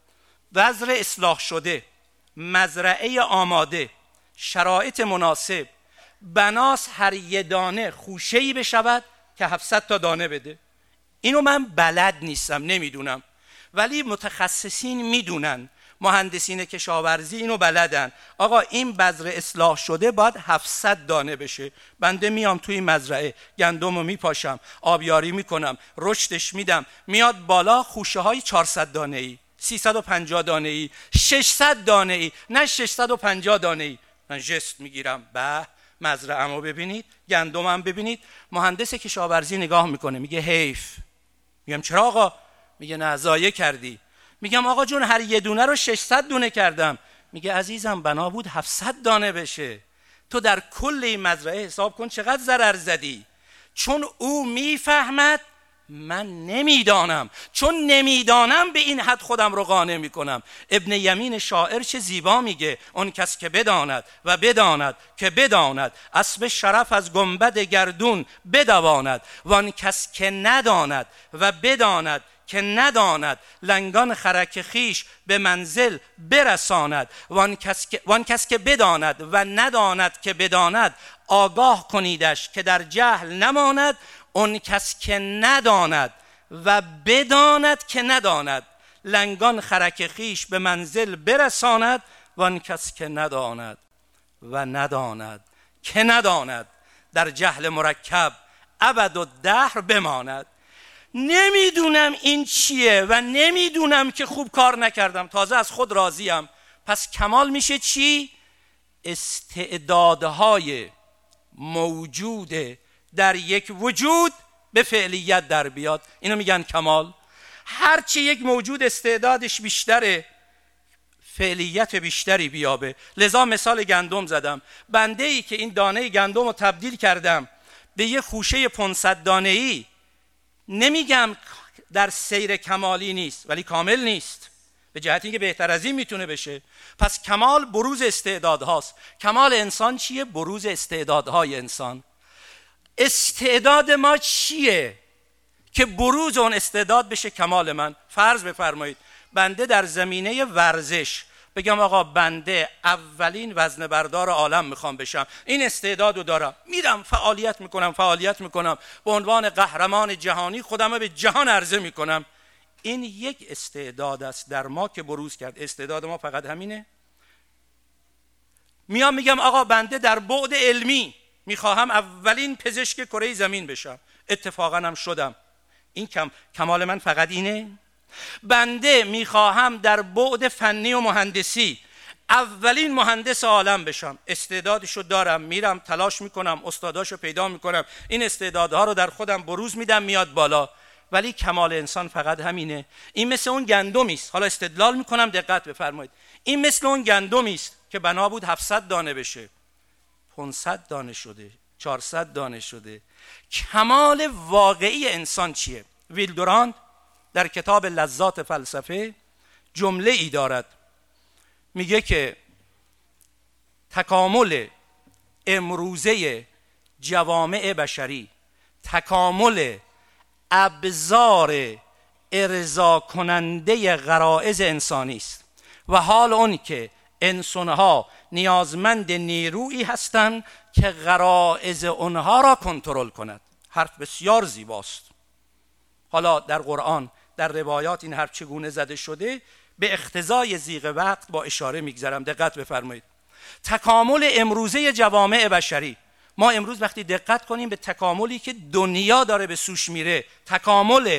بذر اصلاح شده، مزرعه آماده، شرایط مناسب، بناس هر یه دانه خوشه‌ای بشود که هفتصد تا دانه بده. اینو من بلد نیستم، نمیدونم، ولی متخصصین میدونن، مهندسین کشاورزی اینو بلدن. آقا این بذر اصلاح شده باید هفتصد دانه بشه. بنده میام توی مزرعه گندم رو میپاشم، آبیاری میکنم، رشدش میدم، میاد بالا خوشه های چهارصد دانه ای، سیصد و پنجاه دانه ای، ششصد دانه ای، نه ششصد و پنجاه دانه ای. من جست میگیرم، به مزرعه‌مو ببینید، گندمم ببینید. مهندس کشاورزی نگاه میکنه، میگه حیف. میگم چرا آقا؟ میگه نه ضایع کردی. میگم آقا جون هر یه دونه رو ششصد دونه کردم. میگه عزیزم بنا بود هفتصد دانه بشه، تو در کل این مزرعه حساب کن چقدر ضرر زدی. چون او میفهمد من نمیدانم، چون نمیدانم به این حد خودم رو قانع میکنم. ابن یمین شاعر چه زیبا میگه، اون کس که بداند و بداند که بداند اسب شرف از گنبد گردون بدواند، وان کس که نداند و بداند که نداند لنگان خرک خیش به منزل برساند. وان کس که, وان کس که بداند و نداند که بداند آگاه کنیدش که در جهل نماند. اون کس که نداند و بداند که نداند لنگان خرک خیش به منزل برساند. وان کس که نداند و نداند که نداند در جهل مرکب ابد و دهر بماند. نمیدونم این چیه و نمیدونم که خوب کار نکردم، تازه از خود راضیم. پس کمال میشه چی؟ استعدادهای موجود در یک وجود به فعلیت در بیاد، اینو میگن کمال. هرچی یک موجود استعدادش بیشتره، فعلیت بیشتری بیابه. لذا مثال گندم زدم. بنده ای که این دانه گندم رو تبدیل کردم به یه خوشه پانصد دانه ای، نمیگم در سیر کمالی نیست، ولی کامل نیست، به جهت اینکه بهتر از این میتونه بشه. پس کمال بروز استعدادهاست. کمال انسان چیه؟ بروز استعدادهای انسان. استعداد ما چیه که بروز اون استعداد بشه کمال من؟ فرض بفرمایید بنده در زمینه ورزش بگم آقا بنده اولین وزنه بردار عالم میخوام بشم، این استعدادو دارم، میرم فعالیت میکنم فعالیت میکنم به عنوان قهرمان جهانی خودم رو به جهان عرضه میکنم. این یک استعداد است در ما که بروز کرد. استعداد ما فقط همینه؟ میام میگم آقا بنده در بعد علمی میخواهم اولین پزشک کره زمین بشم، اتفاقا هم شدم. این کم کمال من فقط اینه؟ بنده میخواهم در بعد فنی و مهندسی اولین مهندس عالم بشم، استعدادشو دارم، میرم تلاش میکنم، استاداشو پیدا میکنم، این استعدادها رو در خودم بروز میدم، میاد بالا. ولی کمال انسان فقط همینه؟ این مثل اون گندمی است، حالا استدلال میکنم دقت بفرمایید، این مثل اون گندمی است که بنا بود هفتصد دانه بشه، پانصد دانه شده، چهارصد دانه شده. کمال واقعی انسان چیه؟ ویلدوراند در کتاب لذات فلسفه جمله ای دارد، میگه که تکامل امروزه جوامع بشری تکامل ابزار ارضا کننده غرایز انسانی است و حال اون که انسانها نیازمند نیرویی هستند که غرایز اونها را کنترل کند. حرف بسیار زیباست. حالا در قرآن در روایات این حرف چگونه زده شده به اقتضای ضیق وقت با اشاره میگذرم، دقت بفرمایید. تکامل امروزه جوامع بشری، ما امروز وقتی دقت کنیم به تکاملی که دنیا داره به سوش میره، تکامل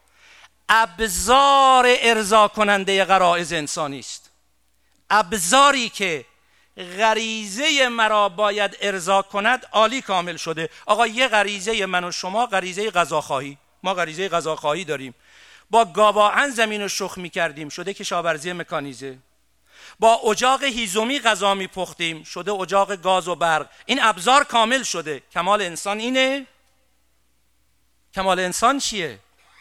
ابزار ارضا کننده غرایز انسانی است. ابزاری که غریزه مرا باید ارضا کند عالی کامل شده. آقا یه غریزه من و شما غریزه غذاخواهی، ما غریزه غذاخواهی داریم. با گاواهن زمین رو شخم می‌کردیم، شده کشاورزی مکانیزه. با اجاق هیزومی غذا می‌پختیم، شده اجاق گاز و برق. این ابزار کامل شده. کمال انسان اینه؟ کمال انسان چیه؟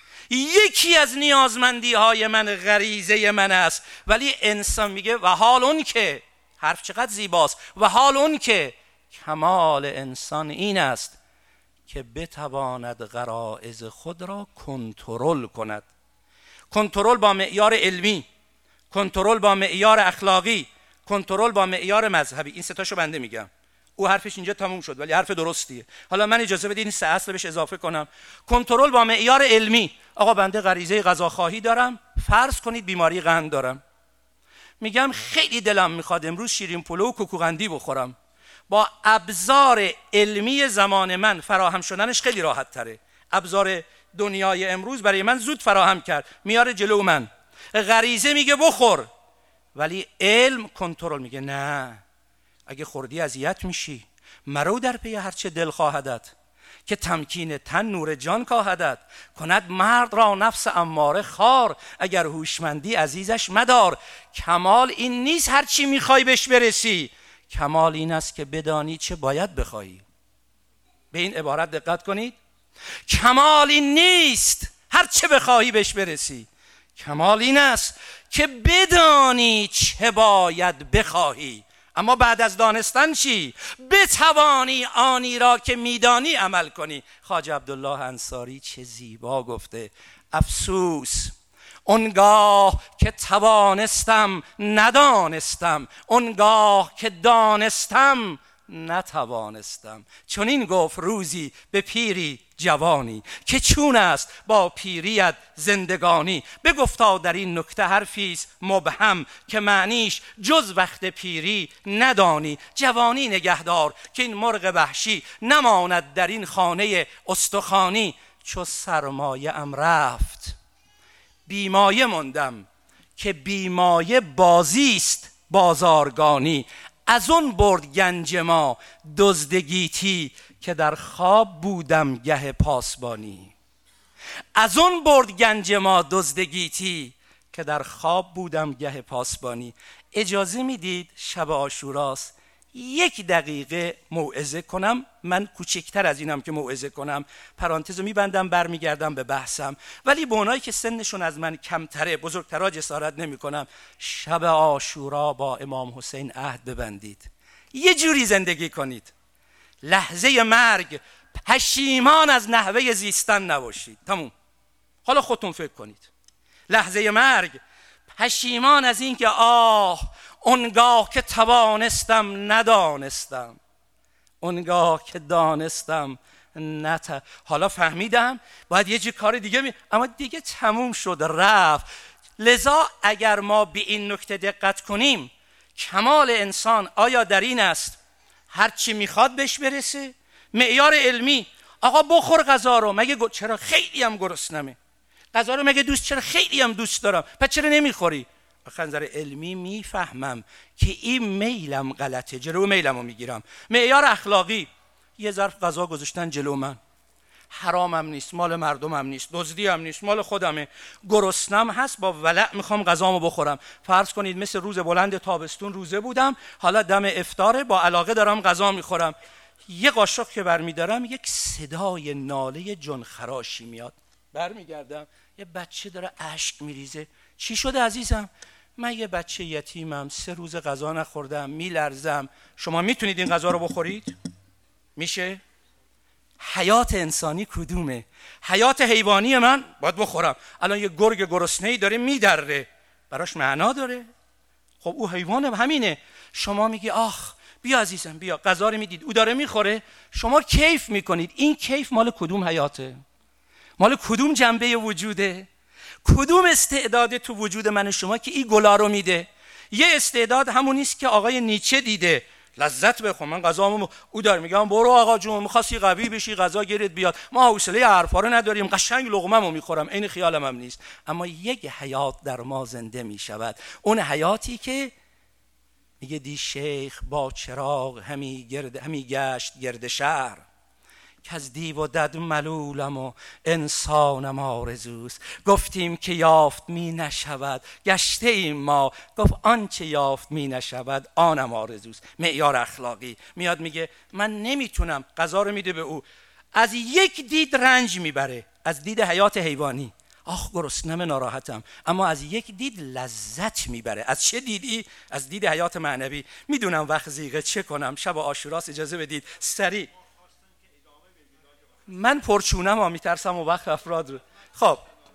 یکی از نیازمندی‌های من غریزه من است، ولی انسان میگه و حال اون که، حرف چقدر زیباست، و حال اون که کمال انسان این است که بتواند غرایز خود را کنترل کند. کنترل با معیار علمی، کنترل با معیار اخلاقی، کنترل با معیار مذهبی. این سه تاشو بنده میگم. او حرفش اینجا تموم شد ولی حرف درستیه. حالا من اجازه بدید این سه اصل بهش اضافه کنم. کنترل با معیار علمی. آقا بنده غریزه غذاخواهی دارم، فرض کنید بیماری قند دارم، میگم خیلی دلم میخواد امروز شیرین پلو و کوکوقندی بخورم. با ابزار علمی زمان من فراهم شدنش خیلی راحت تره. ابزار دنیای امروز برای من زود فراهم کرد، میاره جلو من. غریزه میگه بخور، ولی علم کنترل میگه نه، اگه خوردی اذیت میشی. مرو در پی هر چه دل خواهدت، که تمکین تن نور جان کاهدت. کند مرد را نفس اماره خار، اگر هوشمندی عزیزش مدار. کمال این نیست هر چی میخوای بهش برسی، کمال این است که بدانی چه باید بخوایی. به این عبارت دقت کنید. کمال این نیست هر چه بخواهی بهش برسی، کمال این است که بدانی چه باید بخواهی. اما بعد از دانستن چی؟ بتوانی آنی را که میدانی عمل کنی. خواجه عبدالله انصاری چه زیبا گفته: افسوس اونگاه که توانستم ندانستم، اونگاه که دانستم نتوانستم. چون این گفت روزی به پیری جوانی، که چون است با پیریت زندگانی. بگفتا در این نکته حرفیست مبهم، که معنیش جز وقت پیری ندانی. جوانی نگهدار که این مرغ وحشی، نماند در این خانه استخوانی. چو سرمایه ام رفت بیمایه ماندم، که بیمایه بازیست بازارگانی. از اون برد گنج ما دزدگیتی، که در خواب بودم گه پاسبانی. از اون برد گنج ما دزدگیتی، که در خواب بودم گه پاسبانی. اجازه میدید شب عاشوراست یک دقیقه موعظه کنم؟ من کوچکتر از اینم که موعظه کنم، پرانتزو میبندم برمیگردم به بحثم. ولی به اونایی که سنشون از من کمتره، بزرگترها جسارت نمی کنم. شب عاشورا با امام حسین عهد ببندید، یه جوری زندگی کنید لحظه مرگ پشیمان از نحوه زیستن نباشید. تموم. حالا خودتون فکر کنید لحظه مرگ پشیمان از این که آه اونگاه که توانستم ندانستم، اونگاه که دانستم نت. حالا فهمیدم باید یه جی کار دیگه می... اما دیگه تموم شد، رفت. لذا اگر ما به این نکته دقت کنیم، کمال انسان آیا در این است هر چی میخواد بهش برسه؟ معیار علمی آقا بخور غذا رو، مگه گ... چرا خیلی هم گرسنمه، غذا رو مگه دوست، چرا خیلی هم دوست دارم، پس چرا نمیخوری؟ آخه نظر علمی میفهمم که این میلم غلطه، جلو میلم رو میگیرم. معیار اخلاقی یه ظرف غذا گذاشتن جلو من، حرامم نیست، مال مردمم نیست، دزدی هم نیست، مال خودمه، گرسنم هست، با ولع میخوام غذامو بخورم. فرض کنید مثل روز بلند تابستون روزه بودم، حالا دم افطاره، با علاقه دارم غذا میخورم، یه قاشق که برمیدارم یک صدای ناله جنخراشی میاد، برمیگردم یه بچه داره اشک میریزه. چی شده عزیزم؟ من یه بچه یتیمم، سه روز غذا نخوردم، میلرزم. شما میتونید این غذا رو بخورید؟ میشه؟ حیات انسانی کدومه؟ حیات حیوانی من باید بخورم. الان یه گرگ گرسنه‌ای داره میدره، براش معنا داره؟ خب او حیوان همینه. شما میگی آخ بیا عزیزم بیا، غذا رو میدید او داره میخوره، شما کیف میکنید. این کیف مال کدوم حیاته؟ مال کدوم جنبه وجوده؟ کدوم استعداد تو وجود من و شما که این گلا رو میده؟ یه استعداد همون نیست که آقای نیچه دیده، لذت بخور من غذامو، او داره میگم برو آقا جون می‌خواستی قوی بشی غذا گیرت بیاد، ما حوصله حرفا رو نداریم، قشنگ لقمه‌مو میخورم، عین خیالم هم نیست. اما یک حیات در ما زنده میشود، اون حیاتی که میگه دی شیخ با چراغ همی گرد همی گشت گرد شهر، که از دیو و دد ملولم و انسانم آرزوست. گفتیم که یافت می نشود گشته ایم ما، گفت آنچه یافت می نشود آنم آرزوست. معیار اخلاقی میاد میگه من نمیتونم، غذا رو میده به او، از یک دید رنج میبره، از دید حیات حیوانی آخ گرسنم ناراحتم، اما از یک دید لذت میبره. از چه دیدی؟ از دید حیات معنوی. میدونم وقت زیغه، چه کنم؟ شب عاشوراست، اجازه بدید سریع. من پرچونم ها، میترسم و وقت افراد رو. خب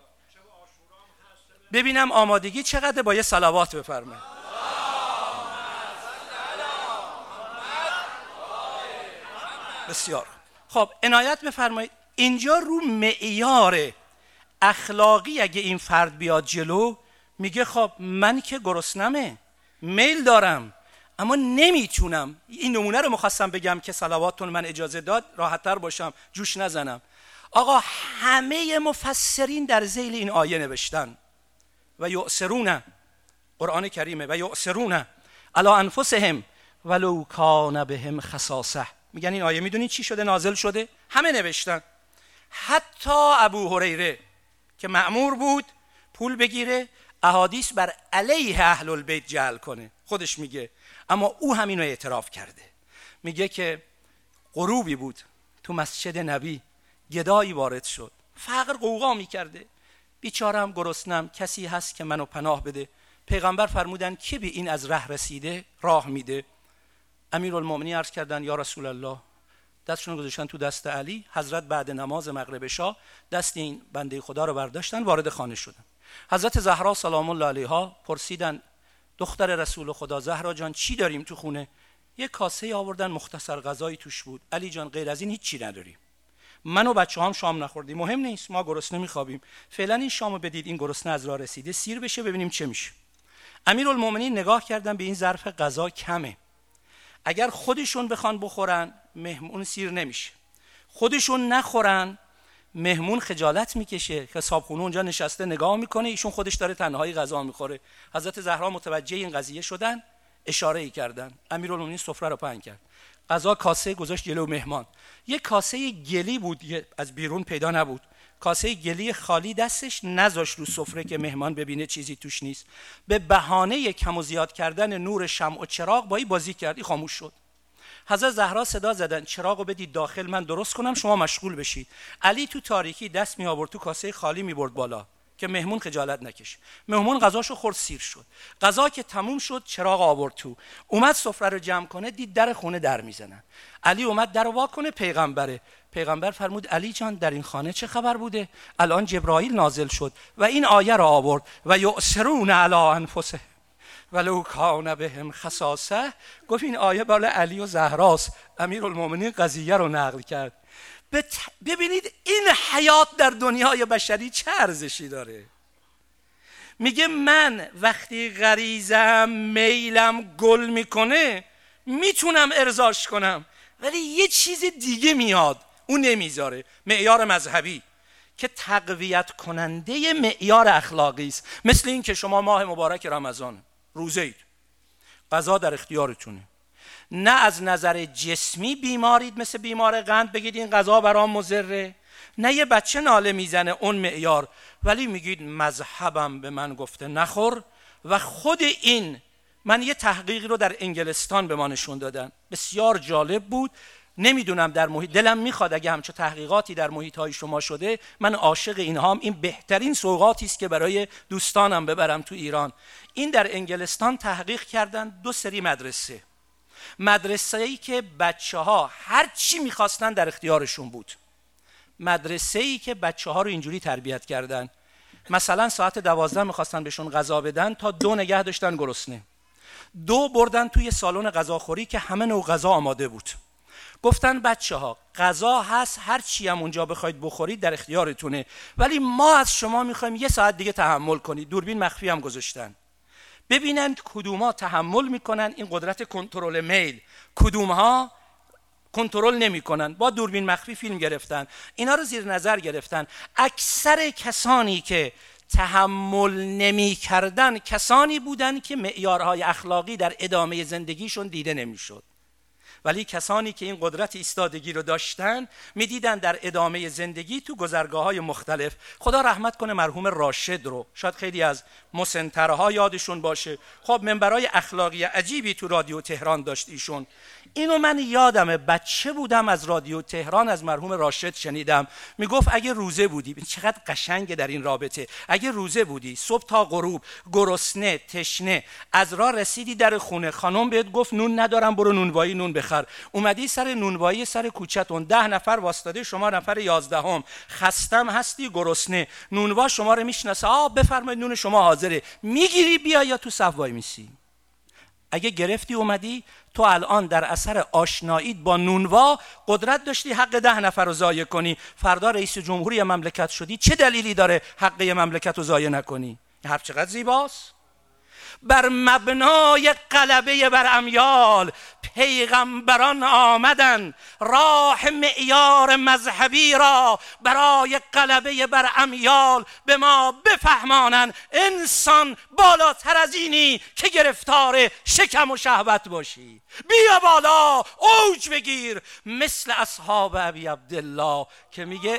ببینم آمادگی چقدر، با یه صلوات بفرمایید. بسیار خب عنایت بفرمایید. اینجا رو معیار اخلاقی اگه این فرد بیاد جلو، میگه خب من که گرسنمه، میل دارم اما نمیتونم. این نمونه رو میخواستم بگم که صلواتتون من اجازه داد راحت‌تر باشم، جوش نزنم. آقا همه مفسرین در ذیل این آیه نوشتن و یؤثرون، قرآن کریمه، و یؤثرون علی انفسهم ولو کان بهم خصاصه. میگن این آیه میدونید چی شده نازل شده؟ همه نوشتن، حتی ابو هریره که مأمور بود پول بگیره، احادیث بر علیه اهل البیت جعل کنه، خودش میگه، اما او همین رو اعتراف کرده. میگه که غروبی بود تو مسجد نبی، گدایی وارد شد، فقر قوقا میکرده، بیچارم گرسنم، کسی هست که منو پناه بده. پیغمبر فرمودن کی به این از ره رسیده راه میده؟ امیرالمومنین عرض کردن یا رسول الله. دستشون گذاشتن تو دست علی. حضرت بعد نماز مغرب شاه دست این بنده خدا رو برداشتن، وارد خانه شدن. حضرت زهرا سلام الله علیها پرسیدن دختر رسول خدا زهرا جان چی داریم تو خونه؟ یک کاسه آوردن مختصر غذایی توش بود. علی جان غیر از این هیچ چی نداریم، من و بچه‌هام شام نخوردیم، مهم نیست، ما گرسنه میخوابیم، فعلا این شامو بدید، این گرسنه از راه رسیده سیر بشه ببینیم چه میشه. امیرالمومنین نگاه کردن به این ظرف غذا کمه، اگر خودشون بخوان بخورن مهمون سیر نمیشه، خودشون نخورن مهمون خجالت میکشه که صاحبخونه اونجا نشسته نگاه میکنه، ایشون خودش داره تنهایی غذا میخوره. حضرت زهرا متوجه این قضیه شدن، اشاره ای کردن. امیرالمومنین سفره رو پهن کرد، غذا کاسه گذاشت جلو مهمان. یک کاسه گلی بود از بیرون پیدا نبود، کاسه گلی خالی دستش، نذاشت رو سفره که مهمان ببینه چیزی توش نیست. به بهانه کم و زیاد کردن نور شمع و چراغ با این بازی کرد، خاموش شد. حضرت زهرا صدا زدن چراغو بدید داخل من درست کنم، شما مشغول بشید. علی تو تاریکی دست می آورد تو کاسه خالی می برد بالا که مهمون خجالت نکشه. مهمون غذاشو خورد سیر شد. غذا که تموم شد چراغ آورد تو، اومد سفره رو جمع کنه، دید در خونه در میزنن. علی اومد در رو وا کنه، پیغمبره. پیغمبر فرمود علی جان در این خانه چه خبر بوده؟ الان جبرائیل نازل شد و این آیه رو آورد و یؤثرون علی انفسهم. ولو کان بهم خصاصه. گفت این آیه بالا علی و زهراست. امیرالمومنین قضیه رو نقل کرد. ببینید این حیات در دنیای بشری چه ارزشی داره. میگه من وقتی غریزم میلم گل میکنه میتونم ارضاش کنم، ولی یه چیز دیگه میاد اون نمیذاره. معیار مذهبی که تقویت کننده معیار اخلاقی است. مثل این که شما ماه مبارک رمضان روزه اید، غذا در اختیارتونه، نه از نظر جسمی بیمارید مثل بیمار قند بگید این غذا برام مضره، نه یه بچه ناله میزنه اون معیار، ولی میگید مذهبم به من گفته نخور. و خود این من یه تحقیقی رو در انگلستان به ما نشون دادن، بسیار جالب بود. نمیدونم در محیط، دلم میخواد اگه همچون تحقیقاتی در محیط های شما شده، من عاشق اینها هم، این بهترین سوغاتی است که برای دوستانم ببرم تو ایران. این در انگلستان تحقیق کردن دو سری مدرسه، مدرسه‌ای که بچه‌ها هر چی می‌خواستن در اختیارشون بود، مدرسه‌ای که بچه‌ها رو اینجوری تربیت کردن مثلا ساعت دوازده می‌خواستن بهشون غذا بدن تا دو نگه داشتن گرسنه، دو بردن توی سالن غذاخوری که همه نوع غذا آماده بود، گفتن بچه‌ها غذا هست، هر چی هم اونجا بخواید بخورید در اختیارتونه، ولی ما از شما می‌خوایم یه ساعت دیگه تحمل کنید. دوربین مخفی هم گذاشتن ببینن کدوم‌ها تحمل میکنن این قدرت کنترل میل، کدوم‌ها کنترل نمیکنن. با دوربین مخفی فیلم گرفتن، اینا رو زیر نظر گرفتن. اکثر کسانی که تحمل نمیکردن کسانی بودن که معیارهای اخلاقی در ادامه زندگیشون دیده نمیشد، ولی کسانی که این قدرت ایستادگی رو داشتن میدیدن در ادامه زندگی تو گذرگاه‌های مختلف. خدا رحمت کنه مرحوم راشد رو، شاید خیلی از مسن‌ترها یادشون باشه، خب منبرای اخلاقی عجیبی تو رادیو تهران داشت ایشون. اینو من یادمه بچه بودم از رادیو تهران از مرحوم راشد شنیدم، میگفت اگه روزه بودی، چقدر قشنگه در این رابطه، اگه روزه بودی صبح تا غروب گرسنه تشنه از راه رسیدی در خونه، خانم بهت گفت نون ندارم برو نونوایی نون بخر، اومدی سر نونوایی سر کوچه‌تون، ده نفر واسطاده، شما نفر یازدهم، خستم هستی گرسنه، نونوا شما رو میشناسه، آ بفرمایید نون شما حاضره، میگیری بیا یا تو صف وای میسی. اگه گرفتی اومدی تو الان در اثر آشناییت با نونوا قدرت داشتی حق ده نفر رو ضایع کنی، فردا رئیس جمهوری مملکت شدی چه دلیلی داره حق مملکت رو ضایع نکنی؟ این حرف چقدر زیباست. بر مبنای غلبه بر امیال پیغمبران آمدن، راه معیار مذهبی را برای غلبه بر امیال به ما بفهمانند. انسان بالاتر از اینی که گرفتار شکم و شهوت باشی، بیا بالا اوج بگیر مثل اصحاب ابی عبدالله که میگه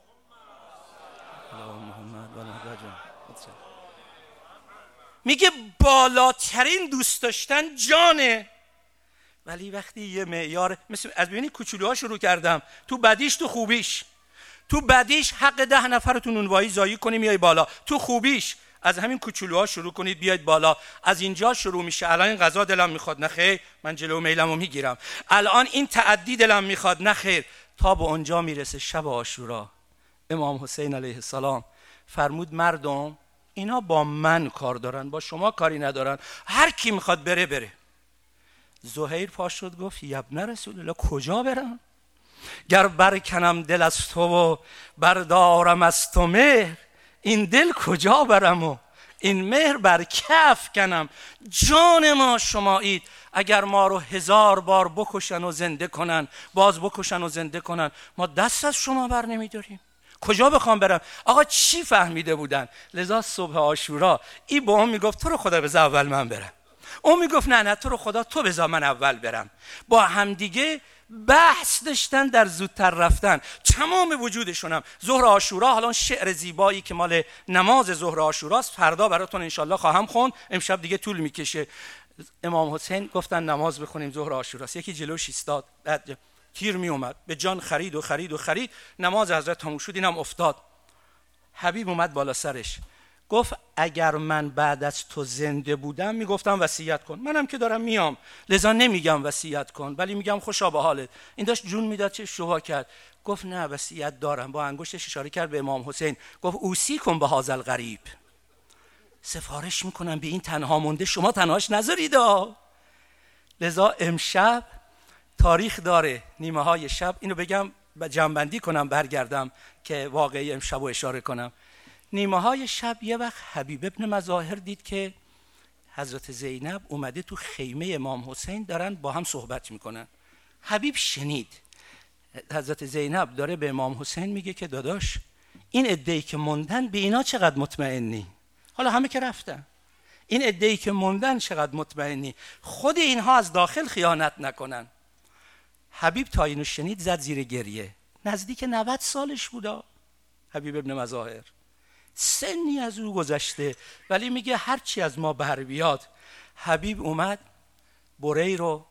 میگه بالاترین دوست داشتن جانه، ولی وقتی یه معیار مثل از ببینید کوچولوها شروع کردم، تو بدیش تو خوبیش، تو بدیش حق ده نفرتون نونوایی ضایع کنی میای بالا، تو خوبیش از همین کوچولوها شروع کنید بیاید بالا. از اینجا شروع میشه. الان این غذا دلم میخواد، نه خیر من جلو میلمو میگیرم. الان این تعدی دلم میخواد، نه خیر. تا به اونجا میرسه شب عاشورا امام حسین علیه السلام فرمود مردم اینا با من کار دارن، با شما کاری ندارن، هر کی میخواد بره بره. زهیر پاش شد گفت ابن رسول الله کجا برم؟ گر برکنم دل از تو و بردارم از تو مهر، این دل کجا برم و این مهر بر کف کنم؟ جان ما شمایید، اگر ما رو هزار بار بکشن و زنده کنن، باز بکشن و زنده کنن، ما دست از شما بر نمیداریم. کجا بخوام برم؟ آقا چی فهمیده بودن؟ لذا صبح عاشورا این با اون میگفت تو رو خدا بذار اول من برم، اون میگفت نه نه تو رو خدا تو بذار من اول برم. با همدیگه بحث داشتن در زودتر رفتن. تمام وجودشونم ظهر عاشورا، حالا شعر زیبایی که مال نماز ظهر عاشوراست فردا براتون انشالله خواهم خوند، امشب دیگه طول میکشه. امام حسین گفتن نماز بخونیم ظهر عاشوراست، یکی جلوش ایستاد، بعد تیر می اومد به جان خرید و خرید و خرید، نماز حضرت تموم شد اینم افتاد. حبیب اومد بالا سرش گفت اگر من بعد از تو زنده بودم میگفتم وصیت کن، منم که دارم میام لذا نمیگم وصیت کن ولی میگم خوشا به حالت. این داشت جون میداد چه شوها کرد، گفت نه وصیت دارم. با انگشتش اشاره کرد به امام حسین گفت اوصیکم به هذا الغریب، سفارش میکنم به این تنها مونده شما تنهاش نذارید. لذا امشب تاریخ داره، نیمه های شب، اینو بگم جمع‌بندی کنم برگردم که واقعی امشب رو اشاره کنم. نیمه های شب یه وقت حبیب ابن مظاهر دید که حضرت زینب اومده تو خیمه امام حسین دارن با هم صحبت میکنن. حبیب شنید حضرت زینب داره به امام حسین میگه که داداش این عده‌ای که موندن به اینا چقدر مطمئنی؟ حالا همه که رفتن، این عده‌ای که موندن چقدر مطمئنی؟ خود اینها از داخل خیانت نکنن. حبیب تا اینو شنید زد زیر گریه. نزدیک نود سالش بودا حبیب ابن مظاهر، سنی از او گذشته، ولی میگه هرچی از ما بر بیاد. حبیب اومد بری رو،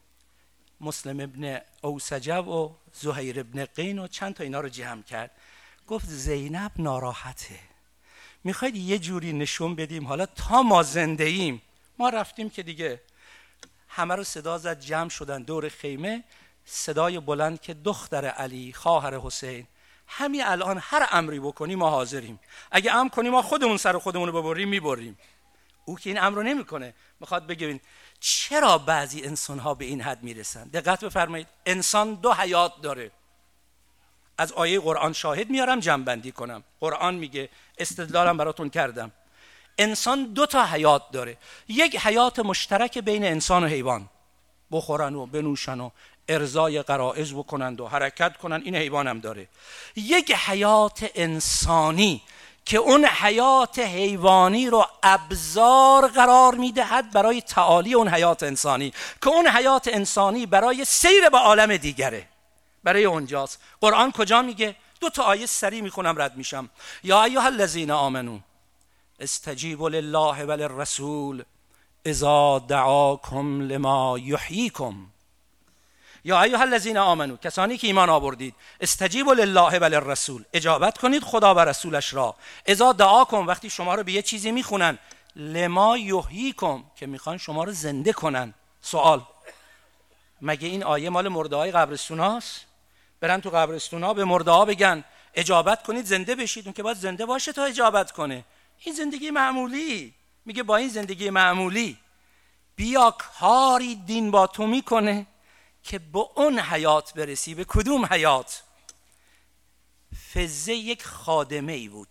مسلم ابن اوسجب و زهیر ابن قین و چند تا اینا رو جمع کرد. گفت زینب ناراحته، میخواید یه جوری نشون بدیم حالا تا ما زنده ایم. ما رفتیم که دیگه همه رو صدا زد، جمع شدن دور خیمه، صدای بلند که دختر علی خواهر حسین همین الان هر امری بکنی ما حاضریم، اگه امر کنی ما خودمون سر خودمون رو ببریم میبریم. او که این امر رو نمیکنه، میخواد بگه چرا بعضی انسان ها به این حد میرسن. دقت بفرمایید، انسان دو حیات داره. از آیه قرآن شاهد میارم جمع بندی کنم. قرآن میگه، استدلالم براتون کردم، انسان دو تا حیات داره. یک حیات مشترک بین انسان و حیوان، بخورن و بنوشن و ارضای غرایز بکنند و حرکت کنن، این حیوان هم داره. یک حیات انسانی که اون حیات حیوانی رو ابزار قرار میدهد برای تعالی اون حیات انسانی، که اون حیات انسانی برای سیر به عالم دیگره، برای اونجاست. قرآن کجا میگه؟ دو تا آیه سریع میخونم رد میشم. یا ایها الذین آمنو استجیبوا لله وللرسول اذا دعاکم لما یحییکم. یا ایها الذین آمنو، کسانی که ایمان آوردید، استجیبوا لله وللرسول، اجابت کنید خدا و رسولش را، اذا دعاکم، وقتی شما رو به یه چیزی میخونن، لما یحییکم، که میخوان شما رو زنده کنن. سوال، مگه این آیه مال مرده‌های قبرستوناست؟ برن تو قبرستونا به مرده‌ها بگن اجابت کنید زنده بشید؟ اون که باید زنده باشه تا اجابت کنه. این زندگی معمولی. میگه با این زندگی معمولی بیا کاری دین با تو میکنه که به اون حیات برسی. به کدوم حیات؟ فزه یک خادمه ای بود،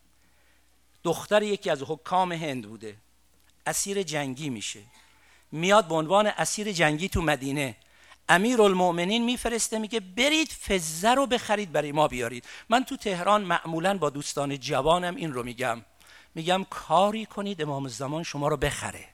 دختر یکی از حکام هند بوده، اسیر جنگی میشه، میاد به عنوان اسیر جنگی تو مدینه. امیرالمؤمنین میفرسته میگه برید فزه رو بخرید برای ما بیارید. من تو تهران معمولا با دوستان جوانم این رو میگم، میگم کاری کنید امام زمان شما رو بخره،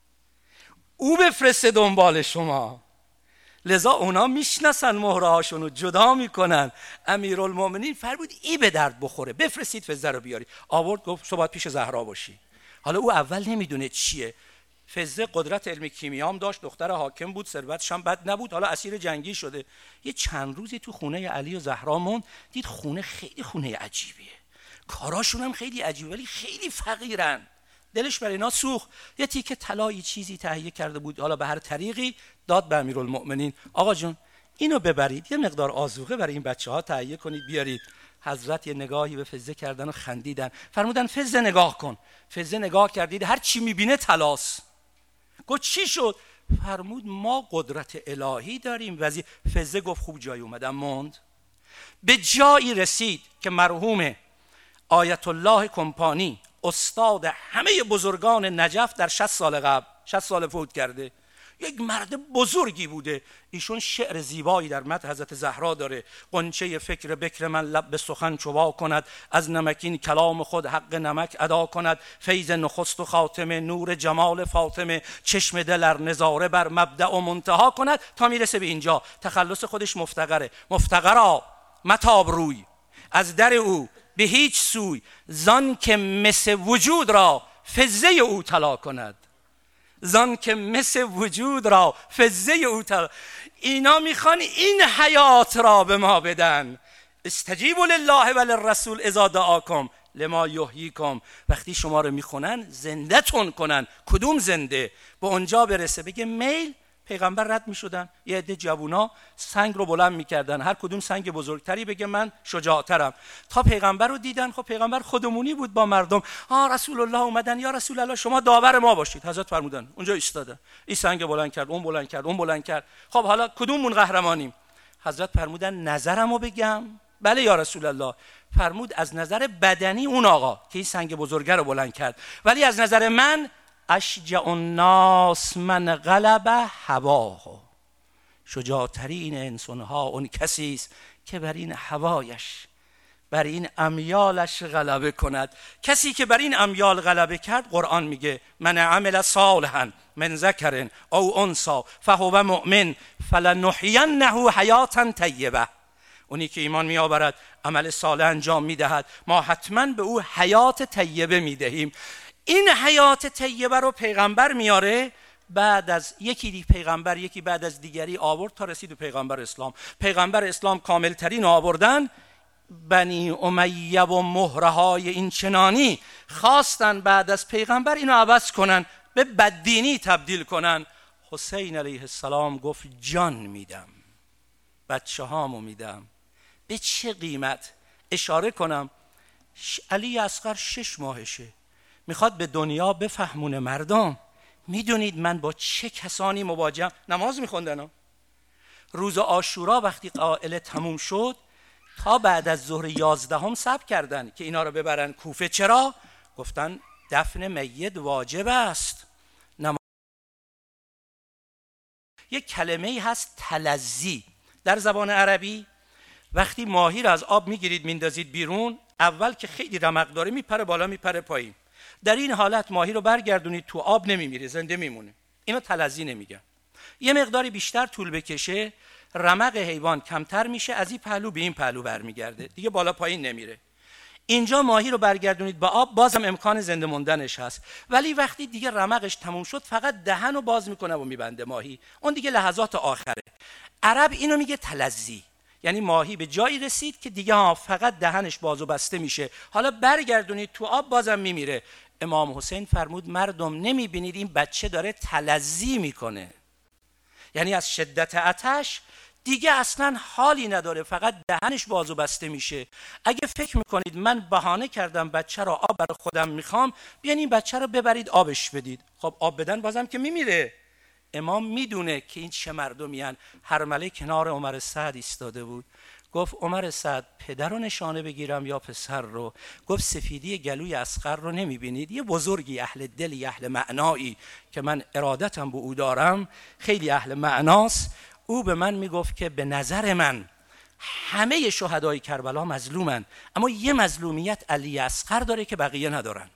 او بفرسته دنبال شما. لذا اونا میشناسن مهره هاشون رو جدا میکنن. امیرالمؤمنین فرمود ای به درد بخوره، بفرستید فزه رو بیاری. آورد، گفت صبح پیش زهرا باشی. حالا او اول نمیدونه چیه. فزه قدرت علم کیمیا هم داشت، دختر حاکم بود، ثروتش هم بد نبود، حالا اسیر جنگی شده. یه چند روزی تو خونه علی و زهرا موند، دید خونه خیلی خونه عجیبیه، کاراشون هم خیلی عجیبه ولی خیلی فقیرن. دلش برای اینا سوخت. یه تیکه طلایی چیزی تهیه کرده بود، حالا به هر طریقی داد به امیرالمؤمنین. آقا جون اینو ببرید، یه مقدار آذوقه برای این بچه‌ها تهیه کنید بیارید. حضرت یه نگاهی به فزه کردن و خندیدن، فرمودن فزه نگاه کن. فزه نگاه کردید، هر چی میبینه طلاست. گفت چی شد؟ فرمود ما قدرت الهی داریم. وزیر فزه گفت خوب جای اومدم، موند. به جایی رسید که مرحوم آیت الله کمپانی، استاد همه بزرگان نجف، در شصت سال قبل، شصت سال فوت کرده، یک مرد بزرگی بوده. ایشون شعر زیبایی در مدح حضرت زهرا داره. غنچه فکر بکر من لب به سخن چوا کند، از نمکین کلام خود حق نمک ادا کند، فیض نخست و خاتمه نور جمال فاطمه، چشم دل ار نظاره بر مبدأ و منتها کند، تا میرسه به اینجا. تخلص خودش مفتقره. مفتقرا متاب روی از در او به هیچ سوی، زان که مس وجود را فزه او طلا کند، زان که مس وجود را فزه او طلا. اینا میخوان این حیات را به ما بدن. استجیبوا لله وللرسول اذا دعاکم لما یحییکم. وقتی شما رو میخونن زنده تون کنن. کدوم زنده؟ به اونجا برسه بگه میل پیغمبر رد میشدن، یه عده جوونا سنگ رو بلند میکردن، هر کدوم سنگ بزرگتری بگه من شجاعترم، تا پیغمبر رو دیدن. خب پیغمبر خودمونی بود با مردم، ها رسول الله اومدن، یا رسول الله شما داور ما باشید. حضرت فرمودن اونجا ایستادن، این سنگ بلند کرد، اون بلند کرد، اون بلند کرد، خب حالا کدوممون قهرمانیم؟ حضرت فرمودن نظرمو بگم؟ بله یا رسول الله. فرمود از نظر بدنی اون آقا که این سنگ بزرگه رو بلند کرد، ولی از نظر من اشجع الناس من غلب هواه، شجاعترین انسانها اون کسی است که بر این هوایش، بر این امیالش غلبه کند. کسی که بر این امیال غلبه کرد، قرآن میگه من عمل صالحا من ذکر او انثی فهو مؤمن فلنحینه حیاتا طیبه. اونی که ایمان می آورد، عمل صالح انجام می دهد، ما حتما به او حیات طیبه می دهیم. این حیات طیبه رو پیغمبر میاره، بعد از یکی دی پیغمبر یکی بعد از دیگری آورد تا رسید به پیغمبر اسلام. پیغمبر اسلام کامل ترین آوردن. بنی امیه و مهره های این چنانی خواستن بعد از پیغمبر اینو عوض کنن، به بددینی تبدیل کنن. حسین علیه السلام گفت جان میدم، بچه هامو میدم. به چه قیمت؟ اشاره کنم علی اصغر شش ماهشه، میخواد به دنیا بفهمونه مردم. میدونید من با چه کسانی مواجهم؟ نماز میخوندن. روز عاشورا وقتی قائله تموم شد، تا بعد از ظهر یازدهم صبر کردن که اینا رو ببرن کوفه. چرا؟ گفتن دفن میت واجب است. نماز. یک کلمه‌ای هست تلزی در زبان عربی. وقتی ماهی رو از آب میگیرید میندازید بیرون، اول که خیلی رمق داره میپره بالا میپره پایین. در این حالت ماهی رو برگردونید تو آب نمیمیره، زنده میمونه. اینو تلزی نمیگن. یه مقداری بیشتر طول بکشه، رمق حیوان کمتر میشه، از این پهلو به این پهلو برمیگرده، دیگه بالا پایین نمیره. اینجا ماهی رو برگردونید به آب، بازم امکان زنده موندنش هست، ولی وقتی دیگه رمقش تموم شد فقط دهن رو باز میکنه و میبنده ماهی، اون دیگه لحظات آخره. عرب اینو میگه تلزی، یعنی ماهی به جایی رسید که دیگه ها فقط دهنش باز و بسته میشه، حالا برگردونید تو آب بازم میمیره. امام حسین فرمود مردم نمیبینید این بچه داره تلزی میکنه، یعنی از شدت آتش دیگه اصلا حالی نداره، فقط دهنش باز و بسته میشه. اگه فکر میکنید من بهانه کردم بچه رو آب برای خودم میخوام، بیاین این بچه رو ببرید آبش بدید. خب آب بدن بازم که میمیره. امام میدونه که این چه مردمی هن. هرمله کنار عمر سعد ایستاده بود، گفت عمر سعد پدر رو نشانه بگیرم یا پسر رو؟ گفت سفیدی گلوی اصغر رو نمیبینید؟ یه بزرگی اهل دلی اهل معنایی که من ارادتم به او دارم، خیلی اهل معناست، او به من میگفت که به نظر من همه شهدای کربلا مظلومن، اما یه مظلومیت علی اصغر داره که بقیه ندارن.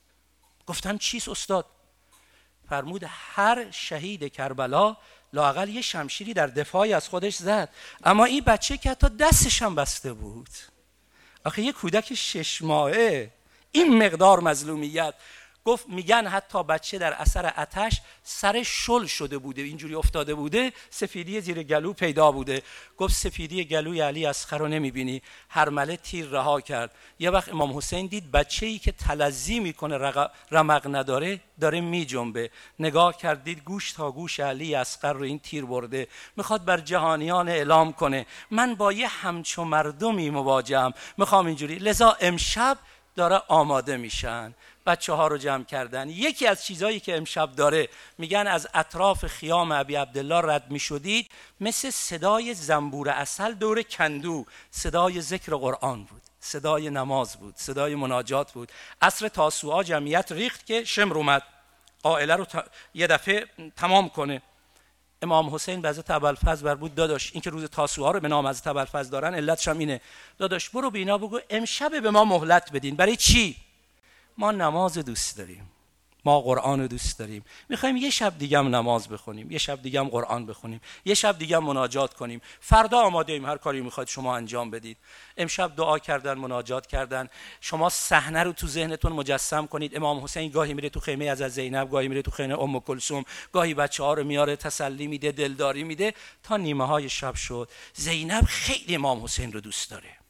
گفتم چیست استاد؟ فرمود هر شهید کربلا لااقل یه شمشیری در دفاعی از خودش زد، اما این بچه که حتی دستش هم بسته بود. آخه یه کودک شش ماهه این مقدار مظلومیت. گفت میگن حتی بچه در اثر آتش سر شل شده بوده، اینجوری افتاده بوده، سفیدی زیر گلو پیدا بوده. گفت سفیدی گلوی علی اصغر رو نمیبینی؟ هرمله تیر رها کرد. یه وقت امام حسین دید بچه‌ای که تلزی میکنه رمق نداره داره میجنبه، نگاه کرد دید گوش تا گوش علی اصغر رو این تیر برده، میخواد بر جهانیان اعلام کنه من با یه همچو مردمی مواجهم، میخوام اینجوری. لذا امشب داره آماده میشن، بچه ها رو جمع کردن. یکی از چیزایی که امشب داره، میگن از اطراف خیام ابی عبدالله رد میشدید، مثل صدای زنبور عسل دور کندو، صدای ذکر قرآن بود، صدای نماز بود، صدای مناجات بود. عصر تاسوعا جمعیت ریخت که شمر اومد قائله رو تا... یه دفعه تمام کنه. امام حسین به حضرت ابوالفضل بر بود، داداش این که روز تاسوعا رو به نام حضرت ابوالفضل دارن علتش هم اینه، داداش برو به اینا بگو امشب به ما مهلت بدین. برای چی؟ ما نماز دوست داریم، ما قرآن رو دوست داریم، میخوایم یه شب دیگه هم نماز بخونیم، یه شب دیگه هم قرآن بخونیم، یه شب دیگه هم مناجات کنیم. فردا آماده ایم، هر کاری میخواید شما انجام بدید. امشب دعا کردن، مناجات کردن. شما صحنه رو تو ذهنتون مجسم کنید. امام حسین گاهی میره تو خیمه از زینب، گاهی میره تو خیمه ام کلثوم، گاهی بچه‌ها رو میاره تسلی میده، دلداری میده. تا نیمه های شب شد. زینب خیلی امام حسین رو دوست داره.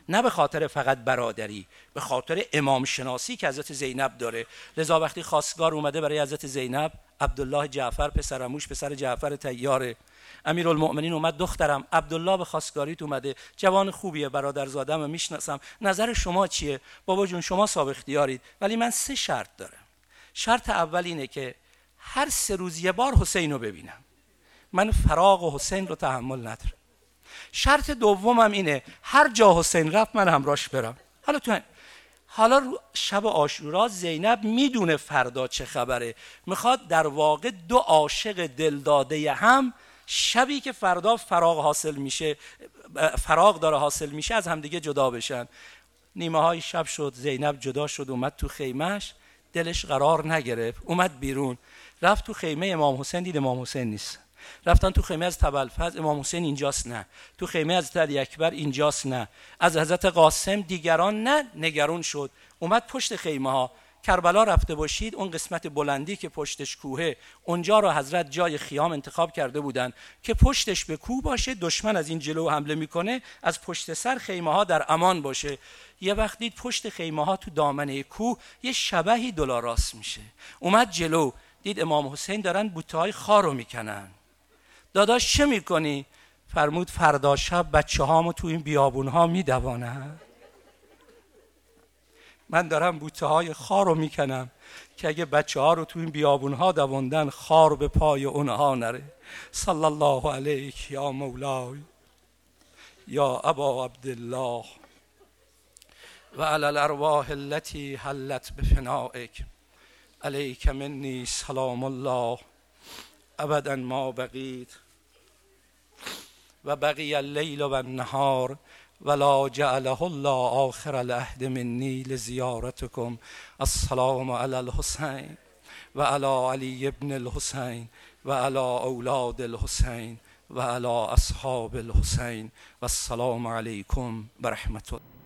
نه به خاطر فقط برادری، به خاطر امام شناسی که حضرت زینب داره. لذا وقتی خواستگار اومده برای حضرت زینب، عبدالله جعفر پسرموش پسر جعفر طیاره، امیرالمؤمنین اومد دخترم عبدالله به خواستگاریت اومده، جوان خوبیه، برادرزادم میشناسم، نظر شما چیه؟ بابا جون شما صاحب اختیارید، ولی من سه شرط دارم. شرط اول اینه که هر سه روز یه بار حسین رو ببینم، من فراق و حسین رو تحمل ندارم. شرط دومم اینه هر جا حسین رفت من همراهش برم. حالا تو حالا شب عاشورا زینب میدونه فردا چه خبره، میخواد در واقع دو عاشق دلداده هم شبی که فردا فراق حاصل میشه، فراق داره حاصل میشه، از همدیگه جدا بشن. نیمه های شب شد، زینب جدا شد، اومد تو خیمهش، دلش قرار نگرفت، اومد بیرون، رفت تو خیمه امام حسین، دید امام حسین نیست. رفتن تو خیمه از ابوالفضل، امام حسین اینجاست نه. تو خیمه از علی اکبر اینجاست نه. از حضرت قاسم دیگران نه. نگران شد، اومد پشت خیمه ها. کربلا رفته باشید، اون قسمت بلندی که پشتش کوهه، اونجا رو حضرت جای خیام انتخاب کرده بودن که پشتش به کوه باشه، دشمن از این جلو حمله میکنه، از پشت سر خیمه ها در امان باشه. یه وقت دید پشت خیمه ها تو دامنه کوه یه شبحی دلاراست میشه، اومد جلو، دید امام حسین دارن بوته های خار رو میکنن. داداش چه میکنی؟ فرمود فردا شب بچه هامو تو این بیابون ها میدوانن. من دارم بوته های خار رو میکنم که اگه بچه ها رو تو این بیابون ها دواندن خار به پای اونها نره. صلی الله علیک یا مولای یا ابا عبدالله و علی الارواح التي حلت بفنائک علیک منی سلام الله ابدا ما بقیت و بقی اللیل و النهار ولا جعله الله آخر العهد منی لزیارتکم. السلام علی الحسین و علی علی ابن الحسین و علی اولاد الحسین و علی اصحاب الحسین و السلام علیکم و رحمت الله.